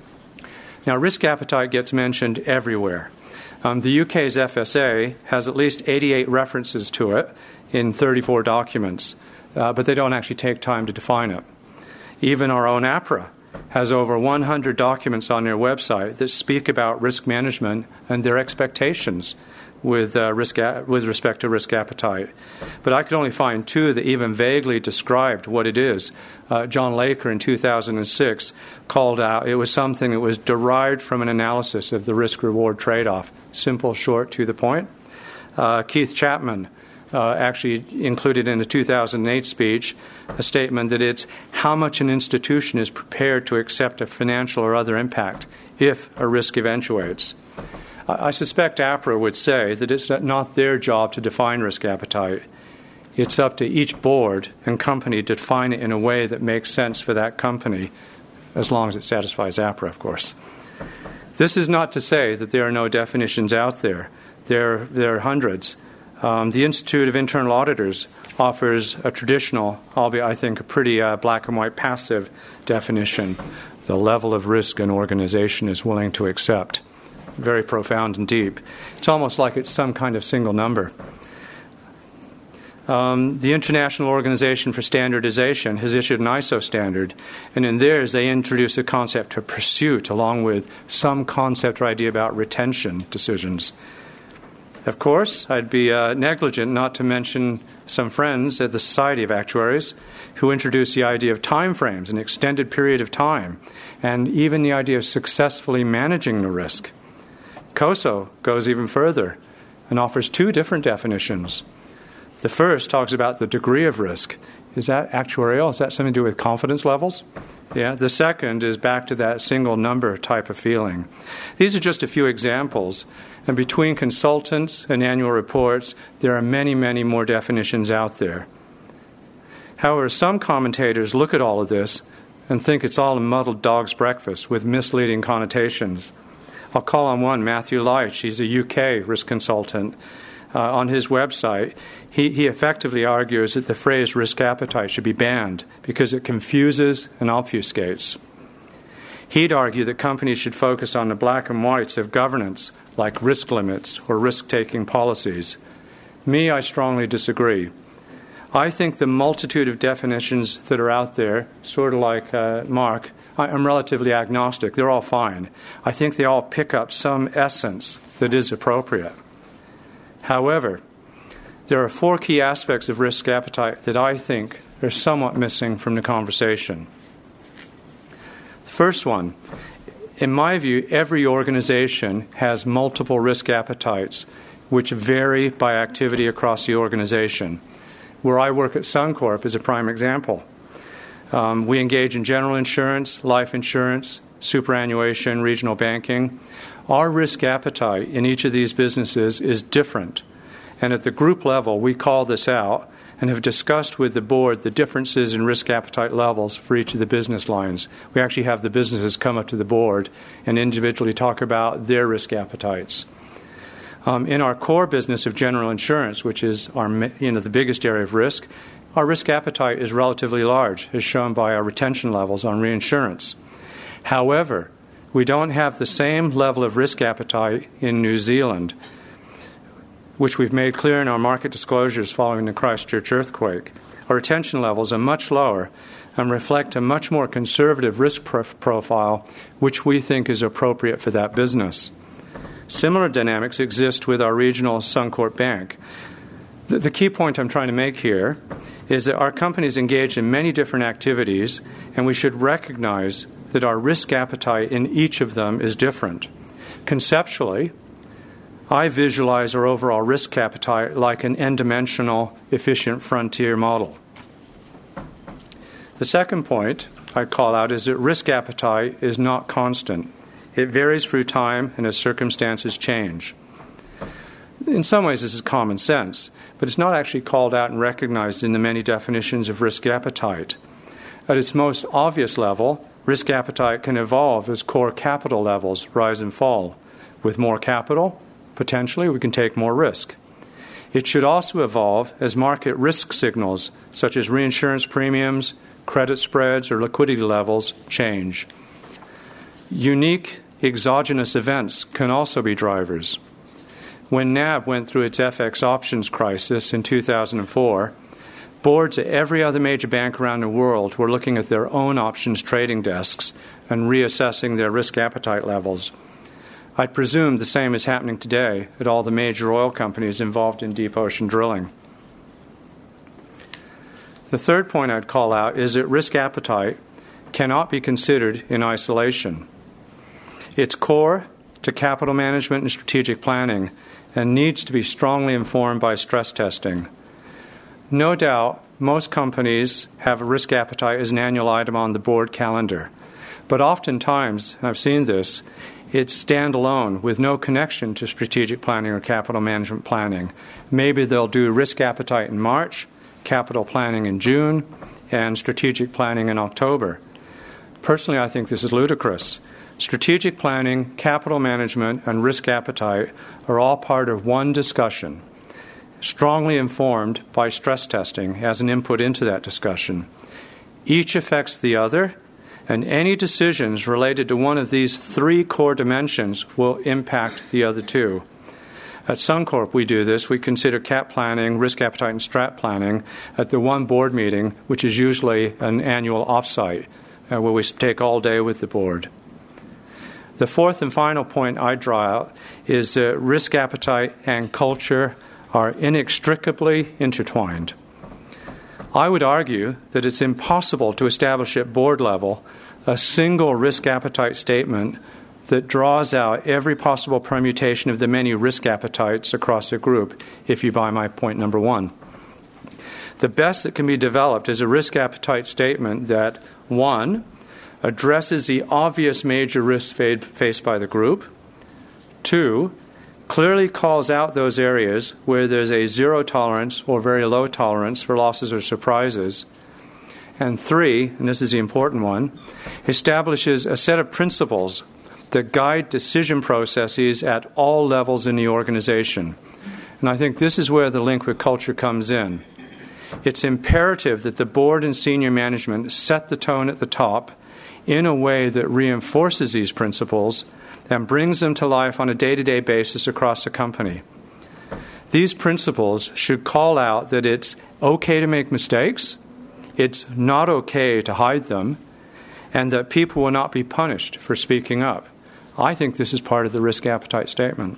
Now, risk appetite gets mentioned everywhere. Um, the U K's F S A has at least eighty-eight references to it in thirty-four documents, uh, but they don't actually take time to define it. Even our own APRA has over one hundred documents on their website that speak about risk management and their expectations with uh, risk a- with respect to risk appetite. But I could only find two that even vaguely described what it is. Uh, John Laker in two thousand six called out it was something that was derived from an analysis of the risk-reward trade-off. Simple, short, to the point. Uh, Keith Chapman uh, actually included in a two thousand eight speech a statement that it's how much an institution is prepared to accept a financial or other impact if a risk eventuates. I, I suspect APRA would say that it's not their job to define risk appetite. It's up to each board and company to define it in a way that makes sense for that company, as long as it satisfies APRA, of course. This is not to say that there are no definitions out there. There, there are hundreds. Um, the Institute of Internal Auditors offers a traditional, albeit I think a pretty uh, black and white passive definition, the level of risk an organization is willing to accept. Very profound and deep. It's almost like it's some kind of single number. Um, the International Organization for Standardization has issued an I S O standard, and in theirs they introduce a concept of pursuit along with some concept or idea about retention decisions. Of course, I'd be uh, negligent not to mention some friends at the Society of Actuaries who introduced the idea of time frames, an extended period of time, and even the idea of successfully managing the risk. COSO goes even further and offers two different definitions. The first talks about the degree of risk. Is that actuarial? Is that something to do with confidence levels? Yeah. The second is back to that single number type of feeling. These are just a few examples. And between consultants and annual reports, there are many, many more definitions out there. However, some commentators look at all of this and think it's all a muddled dog's breakfast with misleading connotations. I'll call on one, Matthew Leitch. He's a U K risk consultant. Uh, on his website, he, he effectively argues that the phrase risk appetite should be banned because it confuses and obfuscates. He'd argue that companies should focus on the black and whites of governance, like risk limits or risk-taking policies. Me, I strongly disagree. I think the multitude of definitions that are out there, sort of like uh, Mark, I, I'm relatively agnostic. They're all fine. I think they all pick up some essence that is appropriate. However, there are four key aspects of risk appetite that I think are somewhat missing from the conversation. The first one, in my view, every organization has multiple risk appetites which vary by activity across the organization. Where I work at Suncorp is a prime example. Um, we engage in general insurance, life insurance, superannuation, regional banking. Our risk appetite in each of these businesses is different. And at the group level, we call this out and have discussed with the board the differences in risk appetite levels for each of the business lines. We actually have the businesses come up to the board and individually talk about their risk appetites. Um, in our core business of general insurance, which is our, you know, the biggest area of risk, our risk appetite is relatively large, as shown by our retention levels on reinsurance. However, we don't have the same level of risk appetite in New Zealand, which we've made clear in our market disclosures following the Christchurch earthquake. Our retention levels are much lower and reflect a much more conservative risk prof- profile, which we think is appropriate for that business. Similar dynamics exist with our regional Suncorp Bank. The, the key point I'm trying to make here is that our companies engage in many different activities, and we should recognize that our risk appetite in each of them is different. Conceptually, I visualize our overall risk appetite like an n-dimensional efficient frontier model. The second point I call out is that risk appetite is not constant. It varies through time and as circumstances change. In some ways, this is common sense, but it's not actually called out and recognized in the many definitions of risk appetite. At its most obvious level, risk appetite can evolve as core capital levels rise and fall. With more capital, potentially, we can take more risk. It should also evolve as market risk signals, such as reinsurance premiums, credit spreads, or liquidity levels, change. Unique exogenous events can also be drivers. When N A B went through its F X options crisis in two thousand four, boards at every other major bank around the world were looking at their own options trading desks and reassessing their risk appetite levels. I'd presume the same is happening today at all the major oil companies involved in deep ocean drilling. The third point I'd call out is that risk appetite cannot be considered in isolation. It's core to capital management and strategic planning and needs to be strongly informed by stress testing. No doubt, most companies have a risk appetite as an annual item on the board calendar. But oftentimes, I've seen this, it's standalone with no connection to strategic planning or capital management planning. Maybe they'll do risk appetite in March, capital planning in June, and strategic planning in October. Personally, I think this is ludicrous. Strategic planning, capital management, and risk appetite are all part of one discussion, strongly informed by stress testing as an input into that discussion. Each affects the other, and any decisions related to one of these three core dimensions will impact the other two. At Suncorp, we do this. We consider cap planning, risk appetite, and strat planning at the one board meeting, which is usually an annual offsite, uh, where we take all day with the board. The fourth and final point I draw out is that risk appetite and culture are inextricably intertwined. I would argue that it's impossible to establish at board level a single risk appetite statement that draws out every possible permutation of the many risk appetites across a group, if you buy my point number one. The best that can be developed is a risk appetite statement that, one, addresses the obvious major risks faced by the group, two, clearly calls out those areas where there's a zero tolerance or very low tolerance for losses or surprises, and three, and this is the important one, establishes a set of principles that guide decision processes at all levels in the organization. And I think this is where the link with culture comes in. It's imperative that the board and senior management set the tone at the top in a way that reinforces these principles and brings them to life on a day-to-day basis across the company. These principles should call out that it's okay to make mistakes, it's not okay to hide them, and that people will not be punished for speaking up. I think this is part of the risk appetite statement.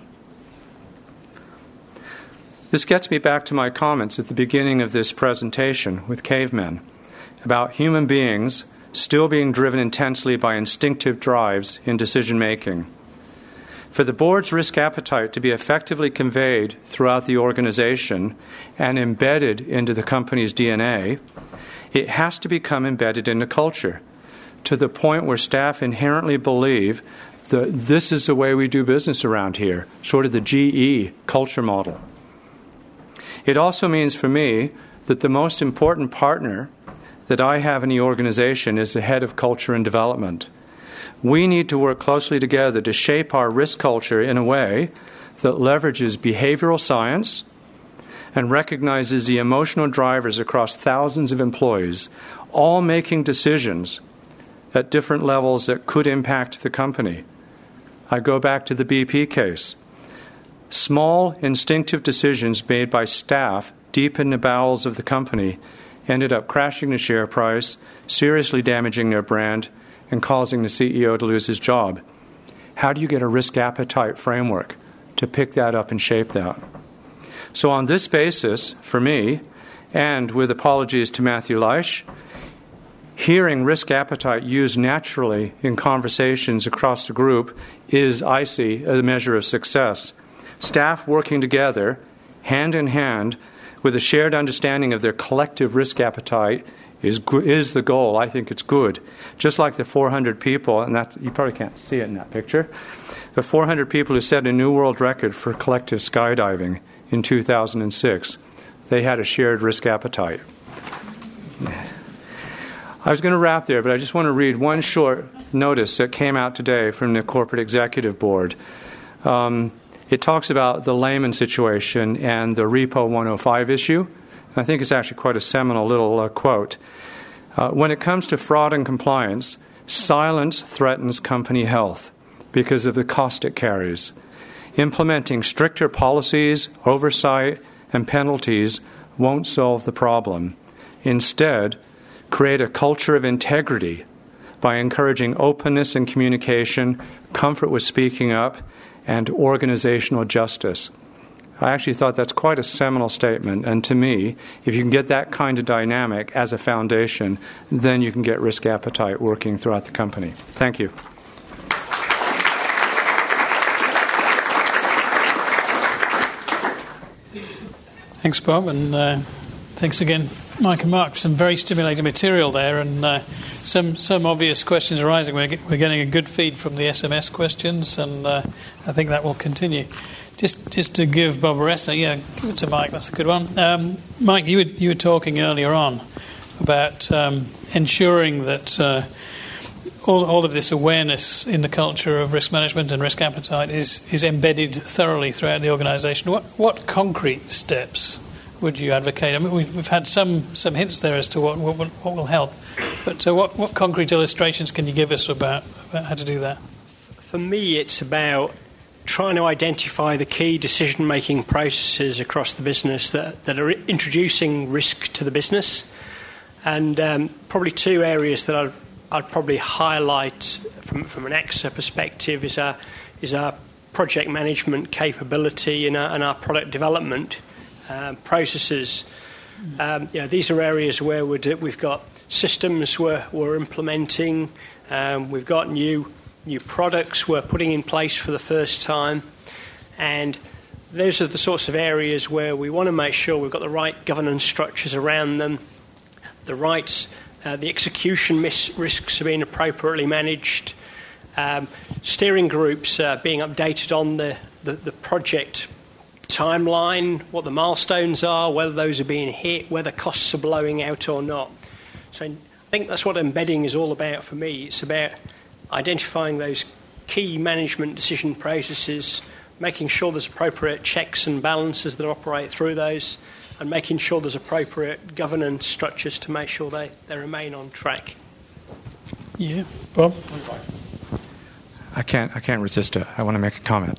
This gets me back to my comments at the beginning of this presentation with cavemen about human beings still being driven intensely by instinctive drives in decision-making. For the board's risk appetite to be effectively conveyed throughout the organization and embedded into the company's D N A, it has to become embedded in the culture to the point where staff inherently believe that this is the way we do business around here, sort of the G E culture model. It also means for me that the most important partner that I have in the organization is the head of culture and development. We need to work closely together to shape our risk culture in a way that leverages behavioral science and recognizes the emotional drivers across thousands of employees, all making decisions at different levels that could impact the company. I go back to the B P case. Small, instinctive decisions made by staff deep in the bowels of the company ended up crashing the share price, seriously damaging their brand, and causing the C E O to lose his job. How do you get a risk appetite framework to pick that up and shape that? So on this basis, for me, and with apologies to Matthew Leish, hearing risk appetite used naturally in conversations across the group is, I see, a measure of success. Staff working together, hand in hand, with a shared understanding of their collective risk appetite is is the goal. I think it's good. Just like the four hundred people, and that you probably can't see it in that picture, the four hundred people who set a new world record for collective skydiving in two thousand six, they had a shared risk appetite. I was going to wrap there, but I just want to read one short notice that came out today from the Corporate Executive Board. Um, It talks about the Lehman situation and the Repo one oh five issue. I think it's actually quite a seminal little uh, quote. Uh, when it comes to fraud and compliance, silence threatens company health because of the cost it carries. Implementing stricter policies, oversight, and penalties won't solve the problem. Instead, create a culture of integrity by encouraging openness in communication, comfort with speaking up, and organizational justice. I actually thought that's quite a seminal statement, and to me, if you can get that kind of dynamic as a foundation, then you can get risk appetite working throughout the company. Thank you. Thanks, Bob, and uh, thanks again, Mike and Mark, for some very stimulating material there, and uh, some some obvious questions arising. We're, we're getting a good feed from the S M S questions, and uh, I think that will continue. Just just to give Bob a rest, yeah, give it to Mike, that's a good one. Um, Mike, you were, you were talking earlier on about um, ensuring that uh, all, all of this awareness in the culture of risk management and risk appetite is, is embedded thoroughly throughout the organisation. What what concrete steps would you advocate? I mean, we've, we've had some, some hints there as to what what, what will help, but uh, what, what concrete illustrations can you give us about, about how to do that? For me, it's about trying to identify the key decision-making processes across the business that, that are introducing risk to the business. And um, probably two areas that I'd, I'd probably highlight from, from an A X A perspective is our, is our project management capability and our, and our product development um, processes. Um, you know, these are areas where we're do, we've got systems we're, we're implementing, um, we've got new new products we're putting in place for the first time, and those are the sorts of areas where we want to make sure we've got the right governance structures around them, the right, uh, the execution mis- risks are being appropriately managed, um, steering groups uh, being updated on the, the, the project timeline, what the milestones are, whether those are being hit, whether costs are blowing out or not. So I think that's what embedding is all about for me. It's about identifying those key management decision processes, making sure there's appropriate checks and balances that operate through those, and making sure there's appropriate governance structures to make sure they, they remain on track. Yeah, Bob? I can't, I can't resist it. I want to make a comment.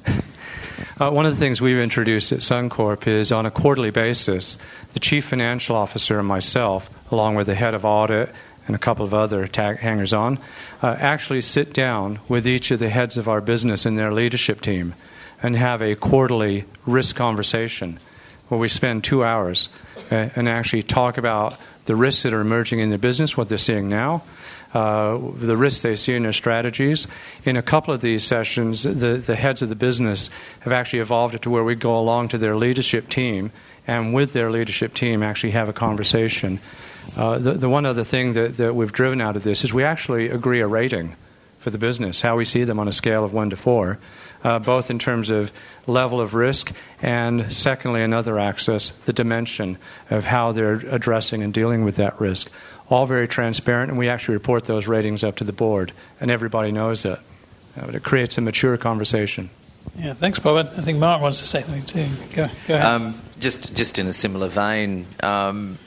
Uh, one of the things we've introduced at Suncorp is on a quarterly basis, the Chief Financial Officer and myself, along with the Head of Audit and a couple of other tag hangers-on, uh, actually sit down with each of the heads of our business and their leadership team and have a quarterly risk conversation where we spend two hours uh, and actually talk about the risks that are emerging in the business, what they're seeing now, uh, the risks they see in their strategies. In a couple of these sessions, the, the heads of the business have actually evolved it to where we go along to their leadership team and with their leadership team actually have a conversation. Uh, the, the one other thing that, that we've driven out of this is we actually agree a rating for the business, how we see them on a scale of one to four, uh, both in terms of level of risk and, secondly, another axis, the dimension of how they're addressing and dealing with that risk. All very transparent, and we actually report those ratings up to the board, and everybody knows it. Uh, it creates a mature conversation. Yeah, thanks, Bob. I think Mark wants to say something too. Go, go ahead. Um, just, just in a similar vein, um,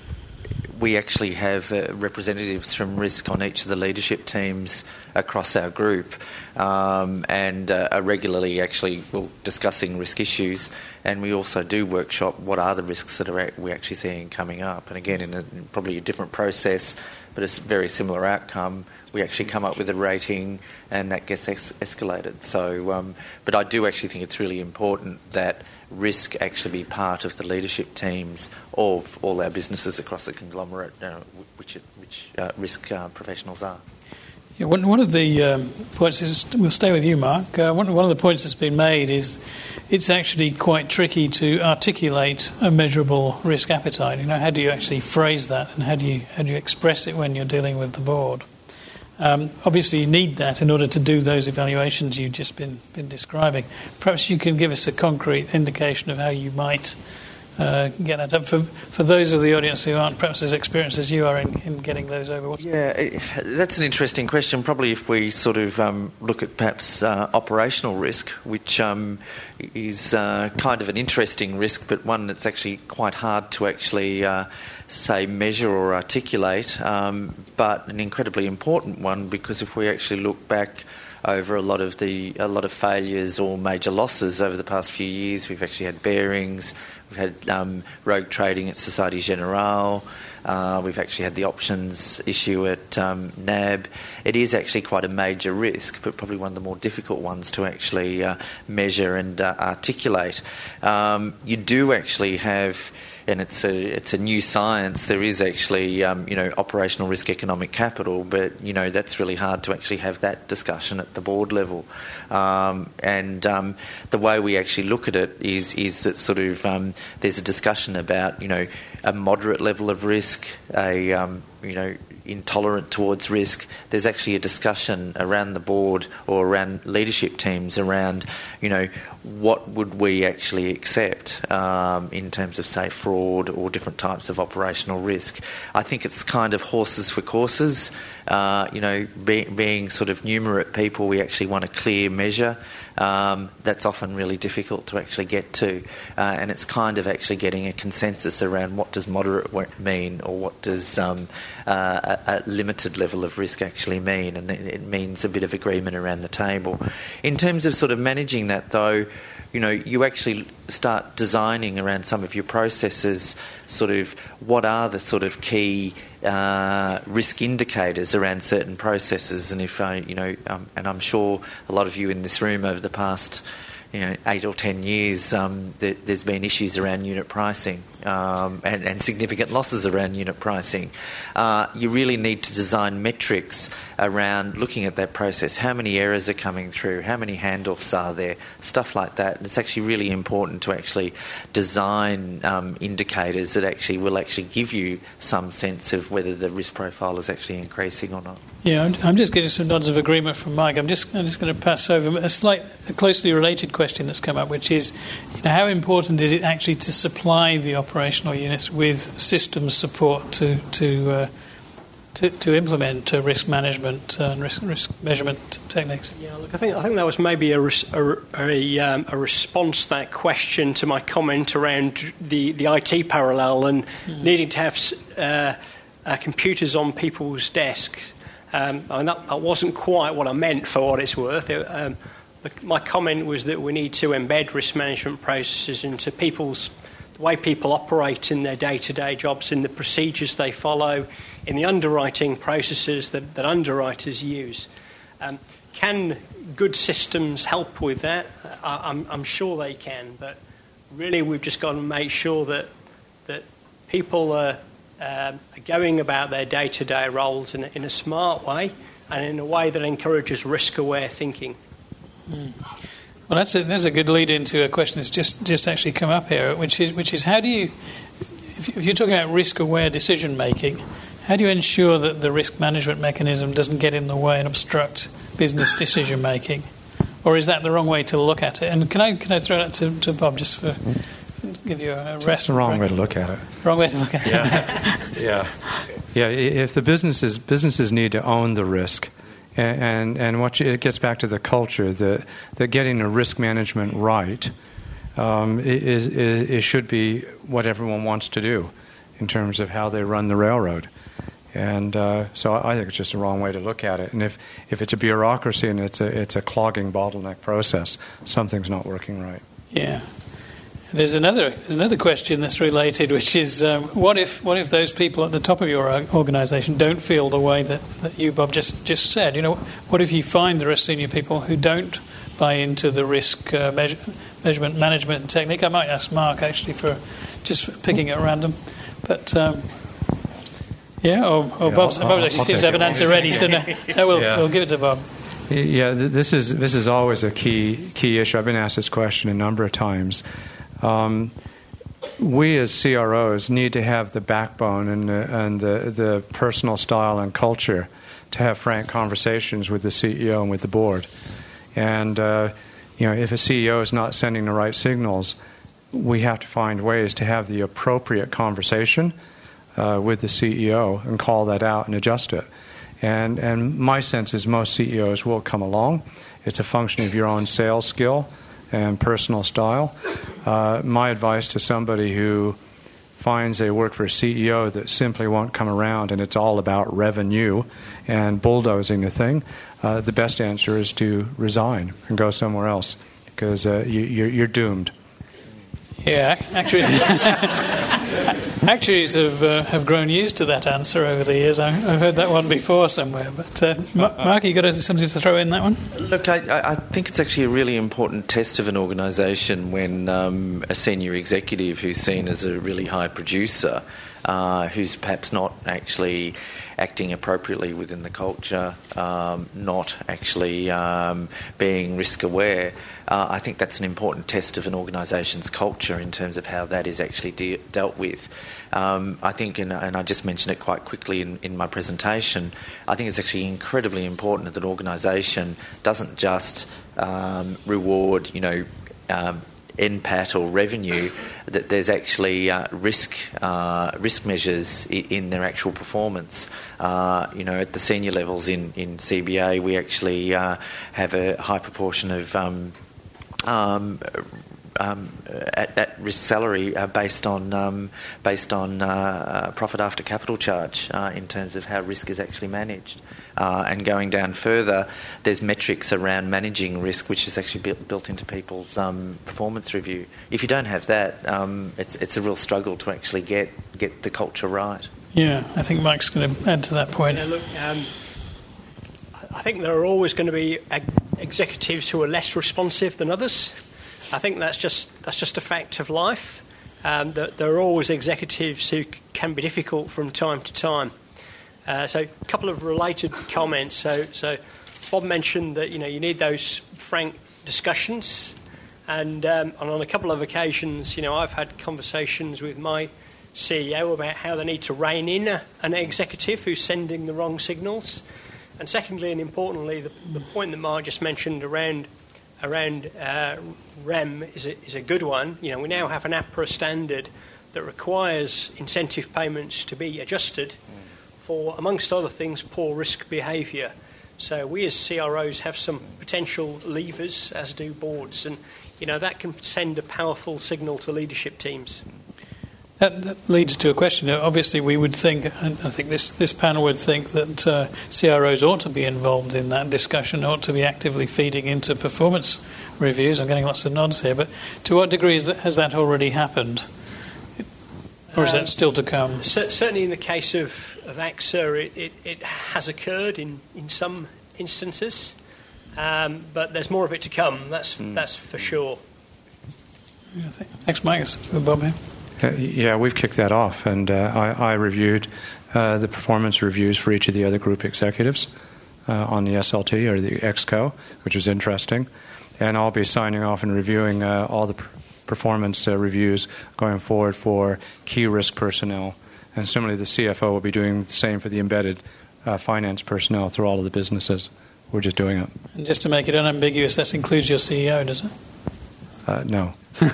we actually have uh, representatives from risk on each of the leadership teams across our group, um, and uh, are regularly actually well, discussing risk issues. And we also do workshop what are the risks that are we're actually seeing coming up. And again, in, a, in probably a different process, but it's a very similar outcome. We actually come up with a rating, and that gets ex- escalated. So, um, but I do actually think it's really important that risk actually be part of the leadership teams of all our businesses across the conglomerate, uh, which which uh, risk uh, professionals are. Yeah, one, one of the um, points is, we'll stay with you, Mark. Uh, one, one of the points that's been made is it's actually quite tricky to articulate a measurable risk appetite. You know, how do you actually phrase that, and how do you how do you express it when you're dealing with the board? Um, obviously, you need that in order to do those evaluations you've just been, been describing. Perhaps you can give us a concrete indication of how you might uh, get that up for, for those of the audience who aren't perhaps as experienced as you are in, in getting those over. What's yeah, it, that's an interesting question. Probably if we sort of um, look at perhaps uh, operational risk, which um, is uh, kind of an interesting risk, but one that's actually quite hard to actually uh, say measure or articulate, um, but an incredibly important one, because if we actually look back over a lot of the a lot of failures or major losses over the past few years, we've actually had Bearings, we've had um, rogue trading at Societe Generale, Uh, we've actually had the options issue at um, N A B. It is actually quite a major risk, but probably one of the more difficult ones to actually uh, measure and uh, articulate. Um, you do actually have, and it's a it's a new science. There is actually um, you know operational risk economic capital, but you know that's really hard to actually have that discussion at the board level. Um, and um, the way we actually look at it is is that sort of um, there's a discussion about you know a moderate level of risk, a um, you know intolerant towards risk. There's actually a discussion around the board or around leadership teams around, you know, what would we actually accept um, in terms of, say, fraud or different types of operational risk. I think it's kind of horses for courses. Uh, you know, be, being sort of numerate people, we actually want a clear measure. Um, that's often really difficult to actually get to, uh, and it's kind of actually getting a consensus around what does moderate mean, or what does um, uh, a, a limited level of risk actually mean, and it, it means a bit of agreement around the table. In terms of sort of managing that, though, you know, you actually start designing around some of your processes, sort of what are the sort of key uh, risk indicators around certain processes. And if I, you know, um, and I'm sure a lot of you in this room over the past, you know, eight or ten years, um, th- there's been issues around unit pricing um, and, and significant losses around unit pricing. Uh, you really need to design metrics around looking at that process. How many errors are coming through? How many handoffs are there? Stuff like that. And it's actually really important to actually design um, indicators that actually will actually give you some sense of whether the risk profile is actually increasing or not. Yeah, I'm, I'm just getting some nods of agreement from Mike. I'm just, I'm just going to pass over a slight, a closely related question that's come up, which is, you know, how important is it actually to supply the operational units with systems support to to uh, to, to implement uh, risk management and risk, risk measurement techniques? Yeah, look, I think I think that was maybe a res- a, a, um, a response to that question to my comment around the, the I T parallel and mm. needing to have uh, uh, computers on people's desks. Um, and that, that wasn't quite what I meant, for what it's worth. It, um, the, my comment was that we need to embed risk management processes into people's the way people operate in their day-to-day jobs, in the procedures they follow, in the underwriting processes that, that underwriters use. Um, can good systems help with that? I, I'm, I'm sure they can, but really we've just got to make sure that that people are Um, going about their day-to-day roles in a, in a smart way and in a way that encourages risk-aware thinking. Mm. Well, that's a, that's a good lead into a question that's just, just actually come up here, which is which is how do you, if you're talking about risk-aware decision-making, how do you ensure that the risk management mechanism doesn't get in the way and obstruct business decision-making? Or is that the wrong way to look at it? And can I can I throw that to, to Bob just for... give you a rest? That's the wrong way to look at it. Wrong way to look at it. Yeah, yeah, yeah. If the businesses businesses need to own the risk, and and, and what you, it gets back to the culture that that getting a risk management right um, is, is it should be what everyone wants to do in terms of how they run the railroad. And uh, so I think it's just a wrong way to look at it. And if, if it's a bureaucracy and it's a it's a clogging bottleneck process, something's not working right. Yeah. There's another another question that's related, which is um, what if what if those people at the top of your organisation don't feel the way that, that you, Bob, just, just said? You know, what if you find there are senior people who don't buy into the risk uh, measure, measurement management technique? I might ask Mark actually for just for picking at random, but um, yeah, or, or yeah, Bob's, I'll, Bob's I'll, actually I'll seems to have an answer ready, so no, no we'll, yeah. we'll give it to Bob. Yeah, this is this is always a key key issue. I've been asked this question a number of times. Um, we as C R Os need to have the backbone and the, and the, the personal style and culture to have frank conversations with the C E O and with the board. And uh, you know, if a C E O is not sending the right signals, we have to find ways to have the appropriate conversation uh, with the C E O and call that out and adjust it. And and my sense is most C E Os will come along. It's a function of your own sales skill and personal style. Uh, my advice to somebody who finds they work for a C E O that simply won't come around and it's all about revenue and bulldozing the thing, uh, the best answer is to resign and go somewhere else because uh, you, you're, you're doomed. Yeah, actually, actuaries have uh, have grown used to that answer over the years. I, I've heard that one before somewhere. But uh, Mark, you got something to throw in that one? Look, I, I think it's actually a really important test of an organisation when um, a senior executive who's seen as a really high producer, uh, who's perhaps not actually acting appropriately within the culture, um, not actually um, being risk aware. Uh, I think that's an important test of an organisation's culture in terms of how that is actually de- dealt with. Um, I think, and, and I just mentioned it quite quickly in, in my presentation, I think it's actually incredibly important that an organisation doesn't just um, reward, you know, um, N P A T or revenue, that there's actually uh, risk uh, risk measures in, in their actual performance. Uh, you know, at the senior levels in, in C B A, we actually uh, have a high proportion of um, um, um, at, at risk salary uh, based on um, based on uh, profit after capital charge uh, in terms of how risk is actually managed. Uh, and going down further, there's metrics around managing risk, which is actually built, built into people's um, performance review. If you don't have that, um, it's it's a real struggle to actually get get the culture right. Yeah, I think Mike's going to add to that point. Yeah, look, um, I think there are always going to be executives who are less responsive than others. I think that's just that's just a fact of life. Um, that there are always executives who can be difficult from time to time. Uh, so a couple of related comments. So, so Bob mentioned that you know you need those frank discussions, and, um, and on a couple of occasions, you know, I've had conversations with my C E O about how they need to rein in a, an executive who's sending the wrong signals. And secondly, and importantly, the, the point that Mark just mentioned around around uh, R E M is a, is a good one. You know, we now have an APRA standard that requires incentive payments to be adjusted for, amongst other things, poor risk behaviour. So we as C R Os have some potential levers, as do boards, and you know that can send a powerful signal to leadership teams. That, that leads to a question. Obviously, we would think, and I think this, this panel would think that uh, C R Os ought to be involved in that discussion, ought to be actively feeding into performance reviews. I'm getting lots of nods here, but to what degree is that, has that already happened? Or is that still to come? Um, certainly in the case of, of AXA, it, it, it has occurred in, in some instances, um, but there's more of it to come, that's mm. that's for sure. Yeah, thanks, Mike. Bob here. Uh, yeah, we've kicked that off, and uh, I, I reviewed uh, the performance reviews for each of the other group executives uh, on the S L T or the ExCo, which was interesting, and I'll be signing off and reviewing uh, all the pr- performance uh, reviews going forward for key risk personnel. And similarly, the C F O will be doing the same for the embedded uh, finance personnel through all of the businesses. We're just doing it. And just to make it unambiguous, that includes your C E O, does it? Uh, no. but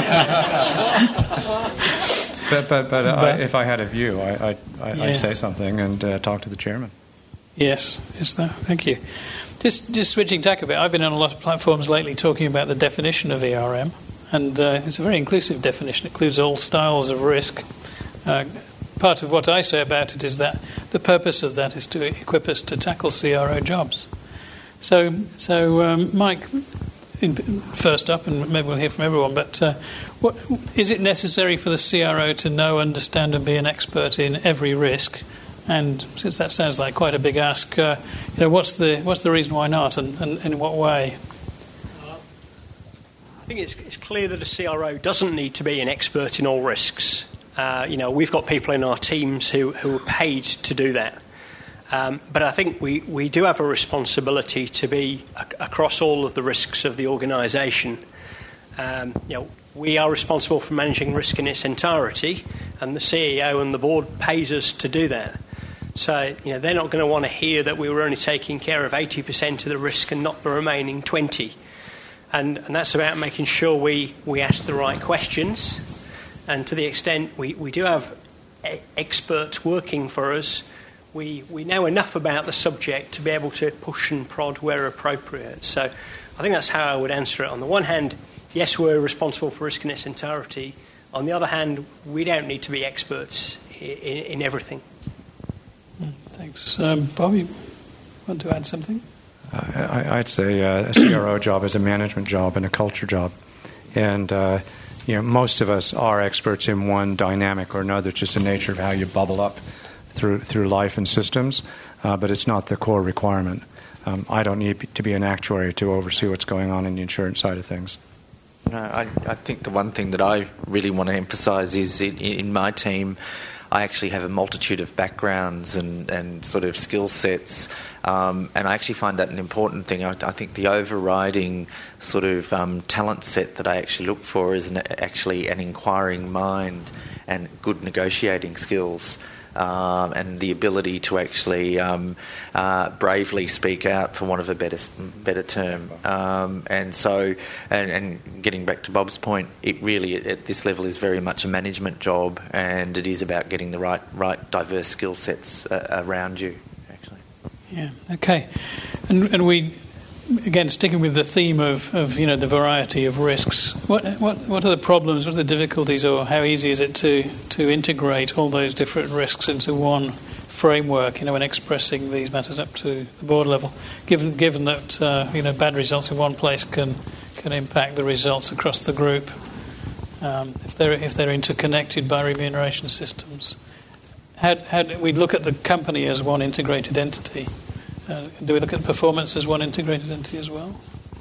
but, but, uh, but I, if I had a view, I, I, I, yeah. I'd say something and uh, talk to the chairman. Yes, yes, no, thank you. Just, just switching tack a bit, I've been on a lot of platforms lately talking about the definition of E R M. And uh, it's a very inclusive definition. It includes all styles of risk. Uh, part of what I say about it is that the purpose of that is to equip us to tackle C R O jobs. So, so um, Mike, in, first up, and maybe we'll hear from everyone, but uh, what, is it necessary for the C R O to know, understand, and be an expert in every risk? And since that sounds like quite a big ask, uh, you know, what's the what's the reason why not, and, and, and in what way? I think it's, it's clear that a C R O doesn't need to be an expert in all risks. Uh, you know, we've got people in our teams who, who are paid to do that. Um, but I think we, we do have a responsibility to be a, across all of the risks of the organisation. Um, you know, we are responsible for managing risk in its entirety, and the C E O and the board pays us to do that. So, you know, they're not going to want to hear that we were only taking care of eighty percent of the risk and not the remaining twenty. And, and that's about making sure we, we ask the right questions. And to the extent we, we do have e- experts working for us, we, we know enough about the subject to be able to push and prod where appropriate. So I think that's how I would answer it. On the one hand, yes, we're responsible for risk in its entirety. On the other hand, we don't need to be experts in, in, in everything. Thanks. Um, Bob, you want to add something? I, I'd say uh, a C R O job is a management job and a culture job. And uh, you know, most of us are experts in one dynamic or another. It's just the nature of how you bubble up through through life and systems, uh, but it's not the core requirement. Um, I don't need to be an actuary to oversee what's going on in the insurance side of things. No, I, I think the one thing that I really want to emphasise is in, in my team, I actually have a multitude of backgrounds and, and sort of skill sets, um, and I actually find that an important thing. I, I think the overriding sort of um, talent set that I actually look for is an, actually an inquiring mind and good negotiating skills. Um, and the ability to actually um, uh, bravely speak out, for want of a better better term. Um, and so, and, and getting back to Bob's point, it really at this level is very much a management job, and it is about getting the right right diverse skill sets uh, around you. Actually, yeah, okay, and and we. Again, sticking with the theme of, of you know the variety of risks, what what what are the problems, what are the difficulties, or how easy is it to, to integrate all those different risks into one framework? You know, when expressing these matters up to the board level, given given that uh, you know bad results in one place can can impact the results across the group um, if they're if they're interconnected by remuneration systems. How how do we look at the company as one integrated entity? Uh, do we look at performance as one integrated entity as well?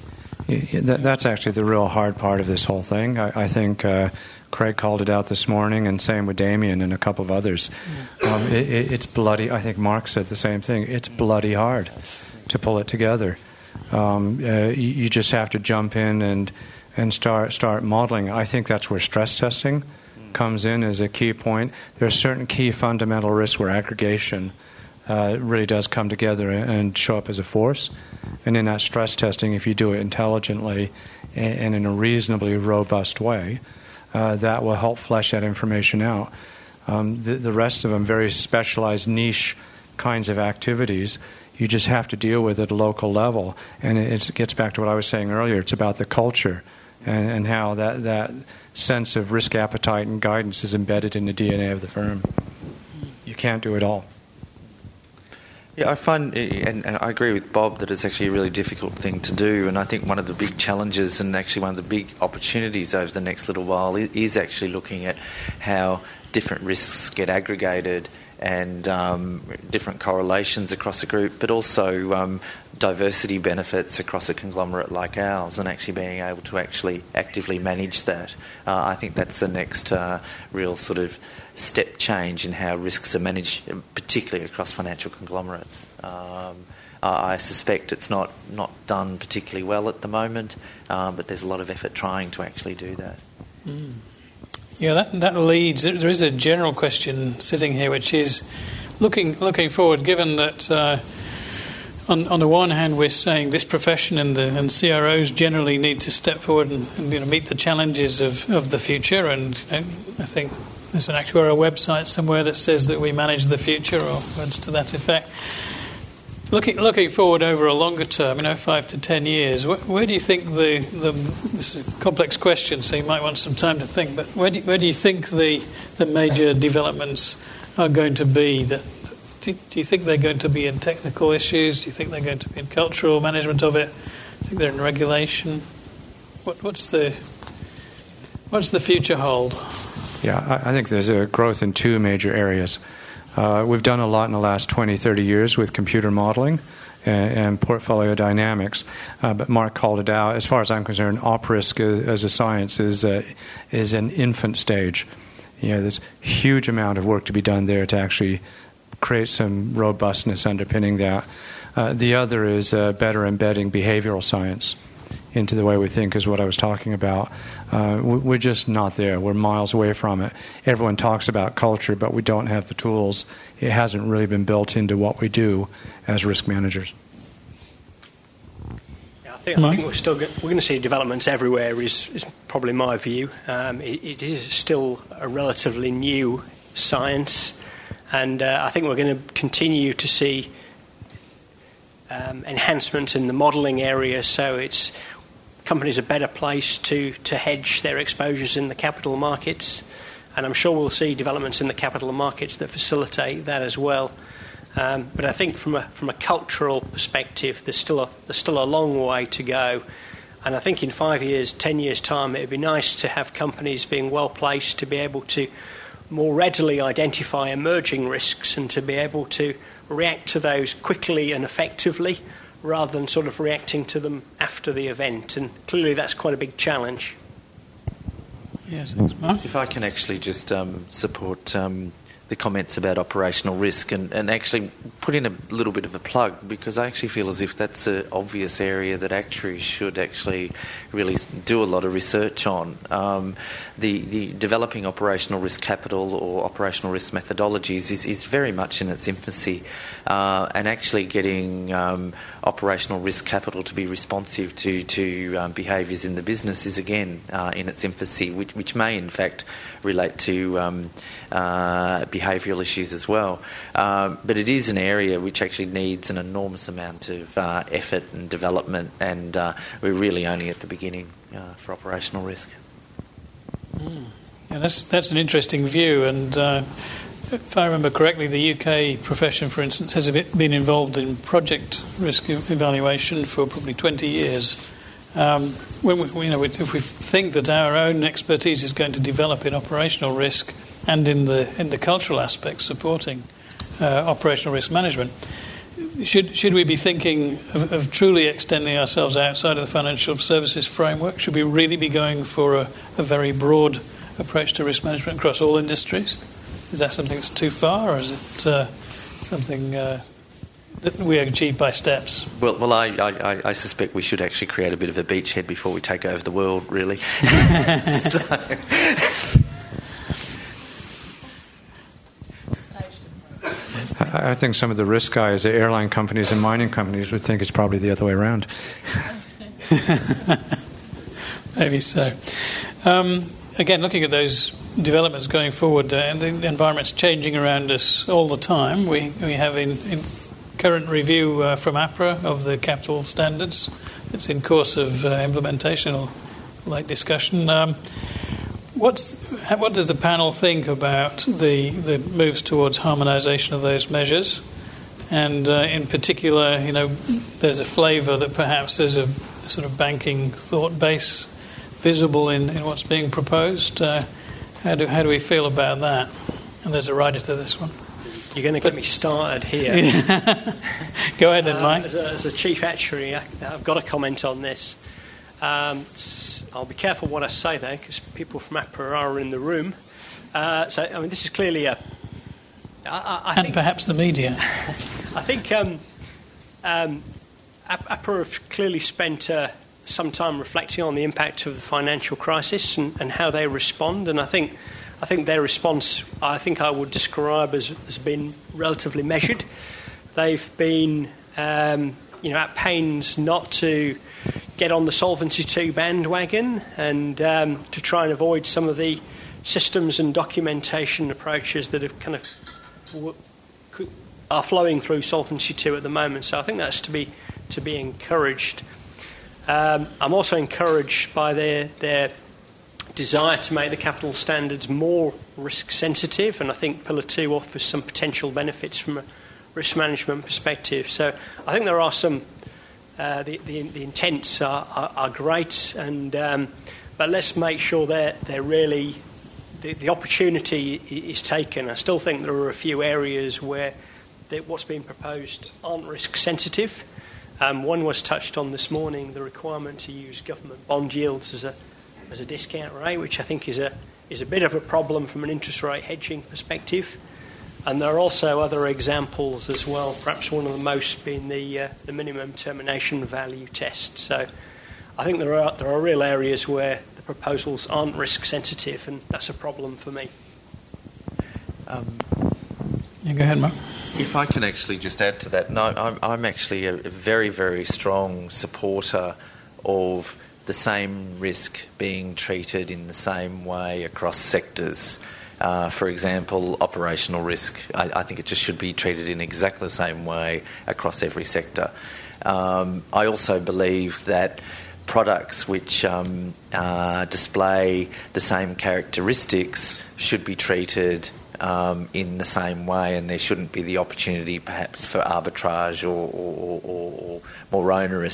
Yeah, that, that's actually the real hard part of this whole thing. I, I think uh, Craig called it out this morning, and same with Damien and a couple of others. Yeah. Um, it, it, it's bloody. I think Mark said the same thing. It's bloody hard to pull it together. Um, uh, you, you just have to jump in and and start start modeling. I think that's where stress testing comes in as a key point. There are certain key fundamental risks where aggregation Uh, really does come together and show up as a force. And in that stress testing, if you do it intelligently and, and in a reasonably robust way, uh, that will help flesh that information out. Um, the, the rest of them, very specialized niche kinds of activities, you just have to deal with at a local level. And it, it gets back to what I was saying earlier. It's about the culture and, and how that, that sense of risk appetite and guidance is embedded in the D N A of the firm. You can't do it all. Yeah, I find, and, and I agree with Bob, that it's actually a really difficult thing to do, and I think one of the big challenges and actually one of the big opportunities over the next little while is, is actually looking at how different risks get aggregated and um, different correlations across a group, but also um, diversity benefits across a conglomerate like ours, and actually being able to actually actively manage that. Uh, I think that's the next uh, real sort of step change in how risks are managed, particularly across financial conglomerates. Um, I suspect it's not, not done particularly well at the moment, um, but there's a lot of effort trying to actually do that. Mm. Yeah, that that leads. There is a general question sitting here, which is looking looking forward. Given that, uh, on on the one hand, we're saying this profession and the and C R Os generally need to step forward and, and you know, meet the challenges of, of the future, and you know, I think there's an actuarial website somewhere that says that we manage the future, or words to that effect. Looking looking forward over a longer term, you know, five to ten years, where, where do you think the, the this is a complex question, so you might want some time to think. But where do where do you think the the major developments are going to be? That do, do you think they're going to be in technical issues? Do you think they're going to be in cultural management of it? Do you think they're in regulation? What, what's the what's the future hold? Yeah, I, I think there's a growth in two major areas. Uh, we've done a lot in the last twenty, thirty years with computer modeling and, and portfolio dynamics, uh, but Mark called it out. As far as I'm concerned, op risk as a science is uh, is an infant stage. You know, there's a huge amount of work to be done there to actually create some robustness underpinning that. Uh, the other is uh, better embedding behavioral science into the way we think, is what I was talking about. Uh, we're just not there. We're miles away from it. Everyone talks about culture, but we don't have the tools. It hasn't really been built into what we do as risk managers. Yeah, I think, I think we're still go- we're going to see developments everywhere. Is, is probably my view. Um, it, it is still a relatively new science, and uh, I think we're going to continue to see um, enhancements in the modelling area. So it's companies are better placed to, to hedge their exposures in the capital markets, and I'm sure we'll see developments in the capital markets that facilitate that as well. Um, but I think from a from a cultural perspective, there's still a there's still a long way to go. and I think in five years, ten years' time, it would be nice to have companies being well placed to be able to more readily identify emerging risks and to be able to react to those quickly and effectively rather than sort of reacting to them after the event. And clearly that's quite a big challenge. Yes, thanks, Mark. If I can actually just um, support um, the comments about operational risk and, and actually put in a little bit of a plug, because I actually feel as if that's an obvious area that actuaries should actually really do a lot of research on. Um, the, the developing operational risk capital or operational risk methodologies is, is very much in its infancy, uh, and actually getting um, operational risk capital to be responsive to, to um, behaviours in the business is again uh, in its infancy, which, which may in fact relate to um, uh, behavioural issues as well. Um, but it is an area which actually needs an enormous amount of uh, effort and development, and uh, we're really only at the beginning uh, for operational risk. Mm. Yeah, that's that's an interesting view, and uh, if I remember correctly, the U K profession, for instance, has been involved in project risk evaluation for probably twenty years. Um, when we, you know, if we think that our own expertise is going to develop in operational risk and in the in the cultural aspects supporting uh, operational risk management, should should we be thinking of, of truly extending ourselves outside of the financial services framework? Should we really be going for a, a very broad approach to risk management across all industries? Is that something that's too far, or is it uh, something uh, that we achieve by steps? Well, well, I, I, I suspect we should actually create a bit of a beachhead before we take over the world, really. so. I think some of the risk guys at airline companies and mining companies would think it's probably the other way around. Maybe so. Um, again, looking at those developments going forward, uh, and the environment's changing around us all the time. We we have in, in current review uh, from APRA of the capital standards. It's in course of uh, implementation or light discussion. Um, what's what does the panel think about the the moves towards harmonisation of those measures? And uh, in particular, you know, there's a flavour that perhaps there's a sort of banking thought base visible in, in what's being proposed. Uh, how do how do we feel about that? And there's a writer to this one. You're going to get me started here. Go ahead then, Mike. Uh, as, a, as a chief actuary, I, I've got to comment on this. Um, I'll be careful what I say there, because people from APRA are in the room. Uh, so, I mean, this is clearly a... I, I and think, perhaps the media. I think um, um, APRA have clearly spent uh, some time reflecting on the impact of the financial crisis and, and how they respond, and I think I think their response, I think I would describe as has been relatively measured. They've been, um, you know, at pains not to get on the Solvency two bandwagon and um, to try and avoid some of the systems and documentation approaches that have kind of w- are flowing through Solvency two at the moment. So I think that's to be to be encouraged. Um, I'm also encouraged by their their desire to make the capital standards more risk sensitive, and I think Pillar two offers some potential benefits from a risk management perspective. So I think there are some uh, the, the the intents are, are, are great, and um, but let's make sure that they're really the, the opportunity is taken. I still think there are a few areas where the, what's being proposed aren't risk sensitive. Um, one was touched on this morning: the requirement to use government bond yields as a as a discount rate, which I think is a is a bit of a problem from an interest rate hedging perspective. And there are also other examples as well, perhaps one of the most being the uh, the minimum termination value test. So I think there are there are real areas where the proposals aren't risk sensitive, and that's a problem for me. Um, yeah, go ahead, Mark. If I can actually just add to that, no, I'm, I'm actually a very, very strong supporter of the same risk being treated in the same way across sectors. Uh, for example, operational risk, I, I think it just should be treated in exactly the same way across every sector. Um, I also believe that products which um, uh, display the same characteristics should be treated um, in the same way, and there shouldn't be the opportunity perhaps for arbitrage or, or, or, or more onerous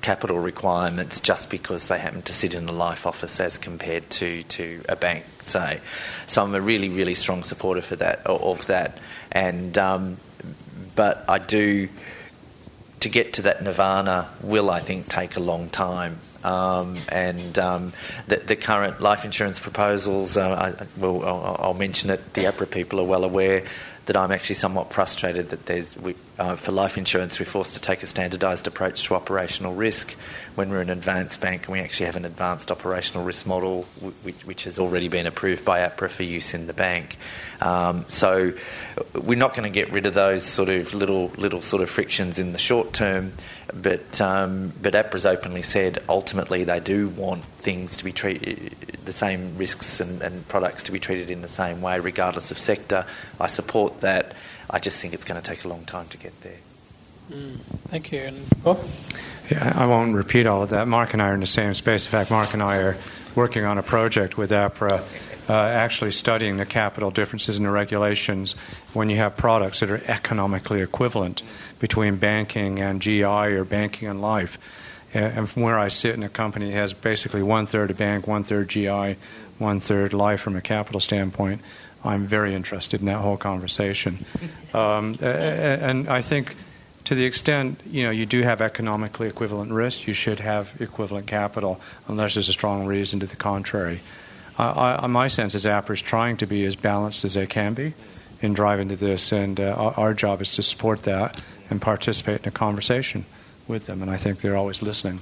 capital requirements just because they happen to sit in a life office as compared to, to a bank, say. So I'm a really, really strong supporter for that of that. And um, but I do, to get to that nirvana will, I think, take a long time. Um, and um, the, the current life insurance proposals, uh, I, well, I'll, I'll mention it, the APRA people are well aware that I'm actually somewhat frustrated that there's, we, uh, for life insurance, we're forced to take a standardised approach to operational risk when we're an advanced bank, and we actually have an advanced operational risk model which, which has already been approved by APRA for use in the bank. Um, so we're not going to get rid of those sort of little little sort of frictions in the short term, but um, but APRA's openly said ultimately they do want things to be treated, the same risks and, and products to be treated in the same way regardless of sector. I support that. I just think it's going to take a long time to get there. Mm, thank you. And Bob? Yeah, I won't repeat all of that. Mark and I are in the same space. In fact, Mark and I are working on a project with APRA uh, actually studying the capital differences in the regulations when you have products that are economically equivalent between banking and G I or banking and life. Uh, and from where I sit in a company that has basically one-third a bank, one-third G I, one-third life from a capital standpoint, I'm very interested in that whole conversation. Um, and I think to the extent, you know, you do have economically equivalent risk, you should have equivalent capital unless there's a strong reason to the contrary. I, I, my sense is APRA is trying to be as balanced as they can be in driving to this, and uh, our, our job is to support that and participate in a conversation with them, and I think they're always listening.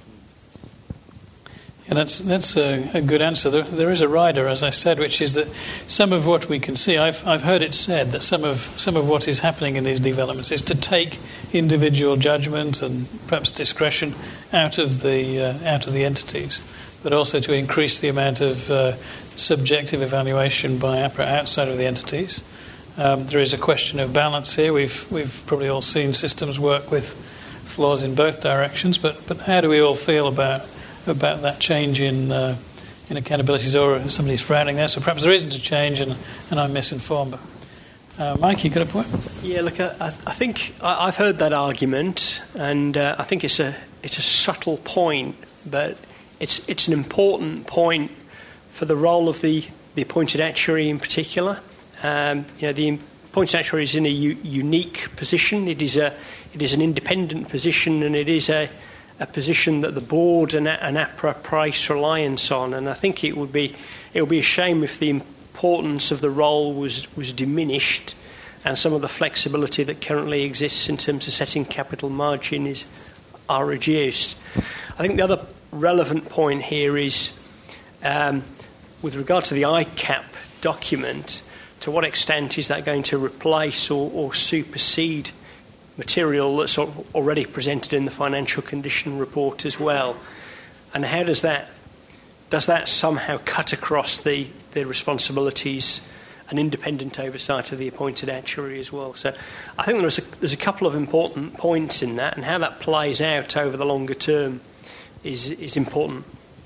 Yeah, that's that's a, a good answer. There, there is a rider, as I said, which is that some of what we can see, I've I've heard it said that some of some of what is happening in these developments is to take individual judgment and perhaps discretion out of the uh, out of the entities, but also to increase the amount of uh, subjective evaluation by APRA outside of the entities. Um, there is a question of balance here. We've we've probably all seen systems work with flaws in both directions, but but how do we all feel about about that change in uh, in accountabilities, or somebody's frowning there, so perhaps there isn't a change and, and I'm misinformed. But, uh, Mike, you got a point? Yeah, look, I, I think I, I've heard that argument, and uh, I think it's a it's a subtle point, but it's it's an important point for the role of the, the appointed actuary in particular. Um, you know, the appointed actuary is in a u- unique position. It is a it is an independent position, and it is a a position that the board and, and APRA place reliance on, and I think it would be it would be a shame if the importance of the role was, was diminished, and some of the flexibility that currently exists in terms of setting capital margin is are reduced. I think the other relevant point here is um, with regard to the I CAP document, to what extent is that going to replace or, or supersede material that's already presented in the financial condition report as well, and how does that does that somehow cut across the, the responsibilities and independent oversight of the appointed actuary as well? So I think there's a, there's a couple of important points in that, and how that plays out over the longer term is is important.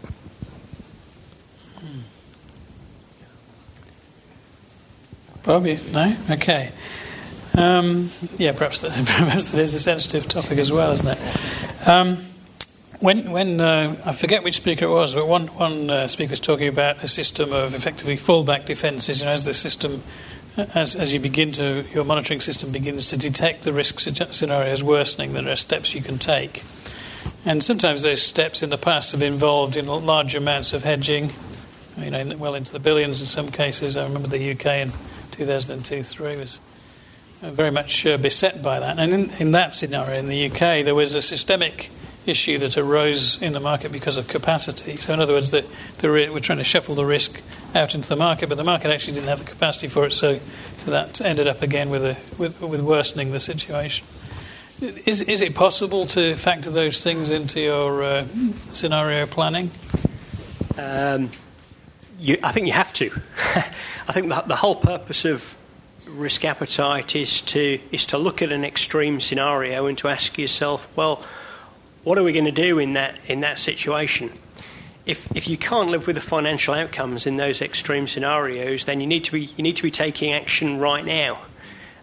Bob, you, no? Okay. Um, yeah, perhaps that, perhaps that is a sensitive topic as well, isn't it? Um, when when uh, I forget which speaker it was, but one one uh, speaker was talking about a system of effectively fallback defences. You know, as the system, as as you begin to your monitoring system begins to detect the risk scenarios worsening, then there are steps you can take, and sometimes those steps in the past have involved in large amounts of hedging. You know, well into the billions in some cases. I remember the U K in two thousand two three was very much uh, beset by that. And in, in that scenario, in the U K, there was a systemic issue that arose in the market because of capacity. So in other words, the, the re- we're trying to shuffle the risk out into the market, but the market actually didn't have the capacity for it, so so that ended up again with, a, with, with worsening the situation. Is, is it possible to factor those things into your uh, scenario planning? Um, you, I think you have to. I think the, the whole purpose of risk appetite is to is to look at an extreme scenario and to ask yourself, well, what are we going to do in that in that situation? If if you can't live with the financial outcomes in those extreme scenarios, then you need to be you need to be taking action right now.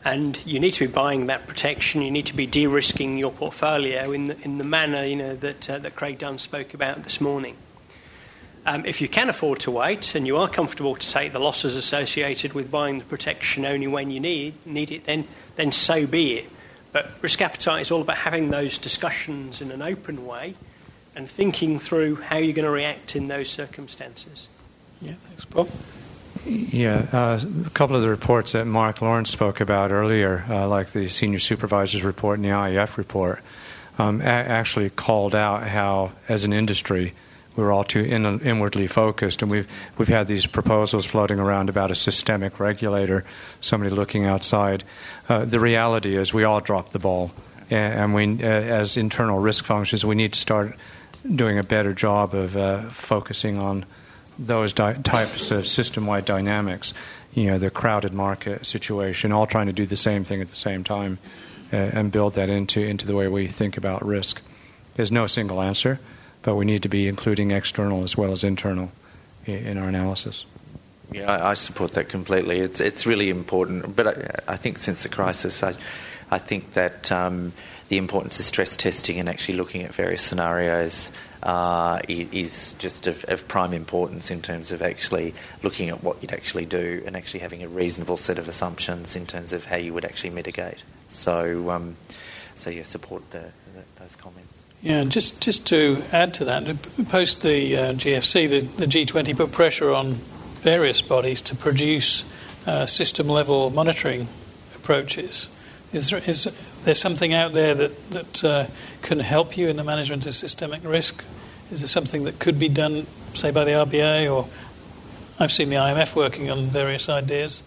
And you need to be buying that protection. You need to be de-risking your portfolio in the, in the manner, you know, that uh, that Craig Dunn spoke about this morning. Um, if you can afford to wait and you are comfortable to take the losses associated with buying the protection only when you need need it, then then so be it. But risk appetite is all about having those discussions in an open way and thinking through how you're going to react in those circumstances. Yeah, thanks, Bob. Yeah, uh, a couple of the reports that Mark Lawrence spoke about earlier, uh, like the Senior Supervisor's Report and the I E F report, um, a- actually called out how, as an industry, we're all too in- inwardly focused, and we've we've had these proposals floating around about a systemic regulator, somebody looking outside. Uh, the reality is, we all dropped the ball, and, and we, uh, as internal risk functions, we need to start doing a better job of uh, focusing on those di- types of system-wide dynamics, you know, the crowded market situation, all trying to do the same thing at the same time, uh, and build that into into the way we think about risk. There's no single answer, but we need to be including external as well as internal in, in our analysis. Yeah, I, I support that completely. It's it's really important, but I, I think since the crisis, I, I think that um, the importance of stress testing and actually looking at various scenarios Uh, is just of, of prime importance in terms of actually looking at what you'd actually do and actually having a reasonable set of assumptions in terms of how you would actually mitigate. So, um, so yeah, support the, the, those comments. Yeah, just just to add to that, post the uh, G F C, the, the G twenty put pressure on various bodies to produce uh, system-level monitoring approaches. Is there, is there something out there that, that uh, can help you in the management of systemic risk? Is there something that could be done, say, by the R B A? Or I've seen the I M F working on various ideas.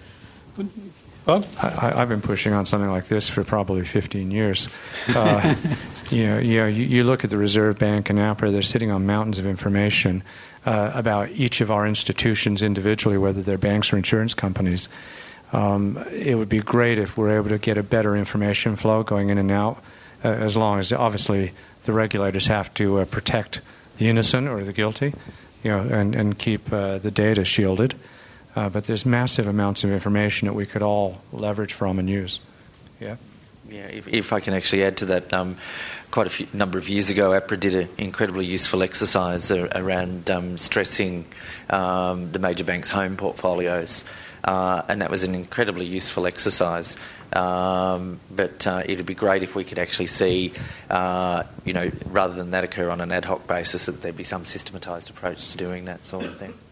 Bob? I, I've been pushing on something like this for probably fifteen years. Uh, you know, you know, you, you look at the Reserve Bank and APRA; they're sitting on mountains of information uh, about each of our institutions individually, whether they're banks or insurance companies. Um, it would be great if we're able to get a better information flow going in and out, uh, as long as obviously the regulators have to uh, protect the innocent or the guilty, you know, and, and keep uh, the data shielded. Uh, but there's massive amounts of information that we could all leverage from and use. Yeah. Yeah. If, if I can actually add to that, um, quite a few, number of years ago, APRA did an incredibly useful exercise around um, stressing um, the major banks' home portfolios, uh, and that was an incredibly useful exercise. Um, but uh, it'd be great if we could actually see, uh, you know, rather than that occur on an ad hoc basis, that there'd be some systematised approach to doing that sort of thing.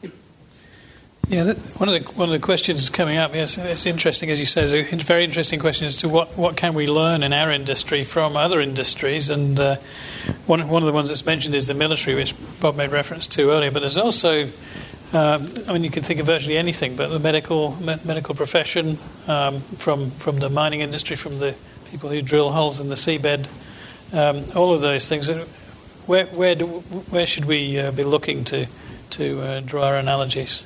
Yeah, that, one of the one of the questions coming up, yes, it's interesting, as you say, it's a very interesting question as to what, what can we learn in our industry from other industries, and uh, one one of the ones that's mentioned is the military, which Bob made reference to earlier. But there's also, um, I mean, you can think of virtually anything, but the medical me- medical profession, um, from from the mining industry, from the people who drill holes in the seabed, um, all of those things. Where where do, where should we uh, be looking to to uh, draw our analogies?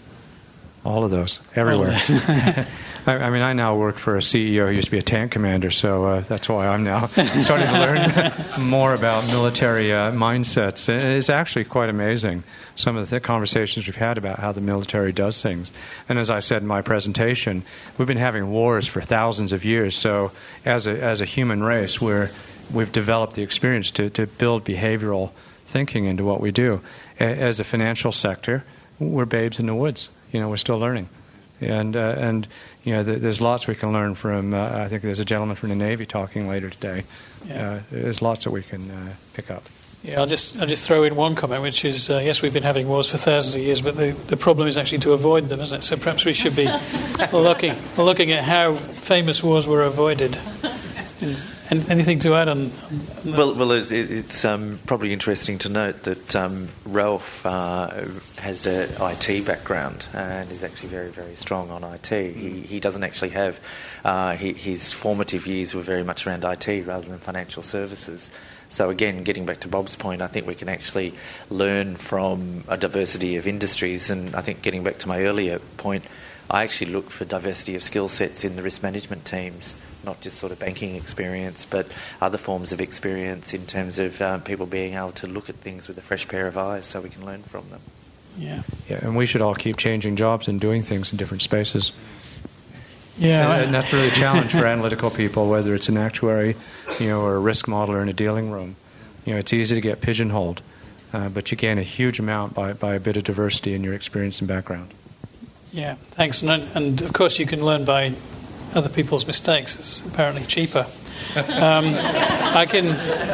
All of those, everywhere. I, I mean, I now work for a C E O who used to be a tank commander, so uh, that's why I'm now starting to learn more about military uh, mindsets. And it's actually quite amazing, some of the conversations we've had about how the military does things. And as I said in my presentation, we've been having wars for thousands of years, so as a, as a human race, we're, we've developed the experience to, to build behavioral thinking into what we do. As a financial sector, we're babes in the woods. You know, we're still learning, and uh, and you know, th- there's lots we can learn from. Uh, I think there's a gentleman from the Navy talking later today. Yeah. Uh, there's lots that we can uh, pick up. Yeah, I'll just I'll just throw in one comment, which is uh, yes, we've been having wars for thousands of years, but the, the problem is actually to avoid them, isn't it? So perhaps we should be looking looking at how famous wars were avoided. And anything to add on? on well, well, it, it's um, probably interesting to note that um, Ralph uh, has an I T background and is actually very, very strong on I T. He, he doesn't actually have uh, he, his formative years were very much around I T rather than financial services. So again, getting back to Bob's point, I think we can actually learn from a diversity of industries. And I think getting back to my earlier point, I actually look for diversity of skill sets in the risk management teams. Not just sort of banking experience, but other forms of experience in terms of um, people being able to look at things with a fresh pair of eyes so we can learn from them. Yeah. Yeah, and we should all keep changing jobs and doing things in different spaces. Yeah, and, and that's really a challenge for analytical people, whether it's an actuary, you know, or a risk modeler in a dealing room. You know, it's easy to get pigeonholed, uh, but you gain a huge amount by, by a bit of diversity in your experience and background. Yeah, thanks. And, and of course, you can learn by other people's mistakes. It's apparently cheaper. Um, I can,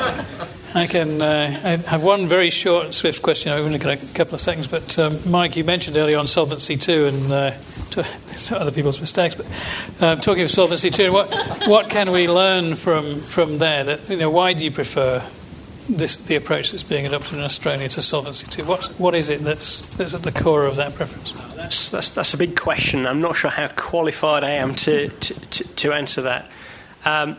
I can. Uh, I have one very short, swift question. I've only got a couple of seconds. But um, Mike, you mentioned earlier on Solvency two and uh, to, to other people's mistakes. But uh, talking of Solvency two, what what can we learn from from there? That you know, why do you prefer this the approach that's being adopted in Australia to Solvency two? What what is it that's that's at the core of that preference? That's that's, that's a big question. I'm not sure how qualified I am to to, to, to answer that. Um,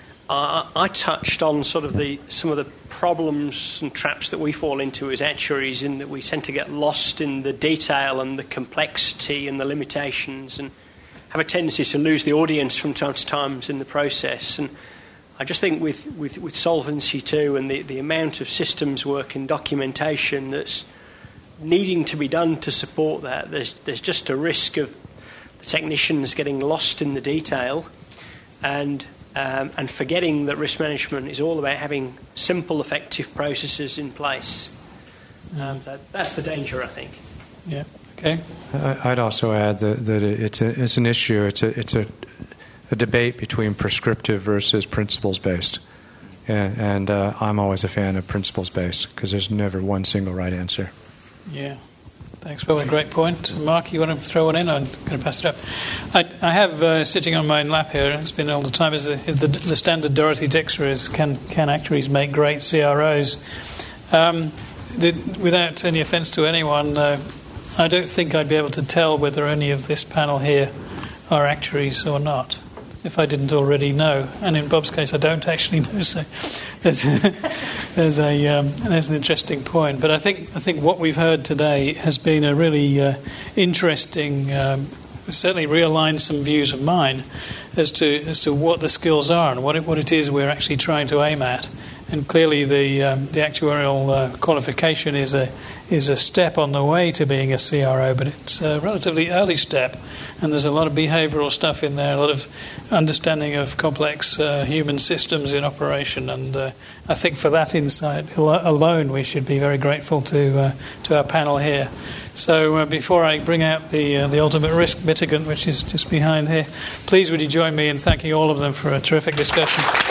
I, I touched on sort of the some of the problems and traps that we fall into as actuaries, in that we tend to get lost in the detail and the complexity and the limitations, and have a tendency to lose the audience from time to time in the process. And I just think with, with, with Solvency two and the, the amount of systems work and documentation that's needing to be done to support that, there's, there's just a risk of the technicians getting lost in the detail and um, and forgetting that risk management is all about having simple, effective processes in place. Um, so that's the danger, I think. Yeah. Okay. I'd also add that, that it's a, it's an issue. It's a it's a a debate between prescriptive versus principles-based. And, and uh, I'm always a fan of principles-based because there's never one single right answer. Yeah. Thanks, Bill. A great point. Mark, you want to throw one in? I'm going to pass it up. I, I have uh, sitting on my lap here, it's been all the time, is the, is the, the standard Dorothy Dixer is can, can actuaries make great C R Os? Um, the, without any offence to anyone, uh, I don't think I'd be able to tell whether any of this panel here are actuaries or not, if I didn't already know. And in Bob's case, I don't actually know. So there's a, there's a um, there's an interesting point. But I think I think what we've heard today has been a really uh, interesting. Um, certainly realigned some views of mine as to as to what the skills are and what it, what it is we're actually trying to aim at. And clearly, the um, the actuarial uh, qualification is a is a step on the way to being a C R O, but it's a relatively early step, and there's a lot of behavioural stuff in there, a lot of understanding of complex uh, human systems in operation, and uh, I think for that insight alone, we should be very grateful to uh, to our panel here. So uh, before I bring out the uh, the ultimate risk mitigant, which is just behind here, please would you join me in thanking all of them for a terrific discussion.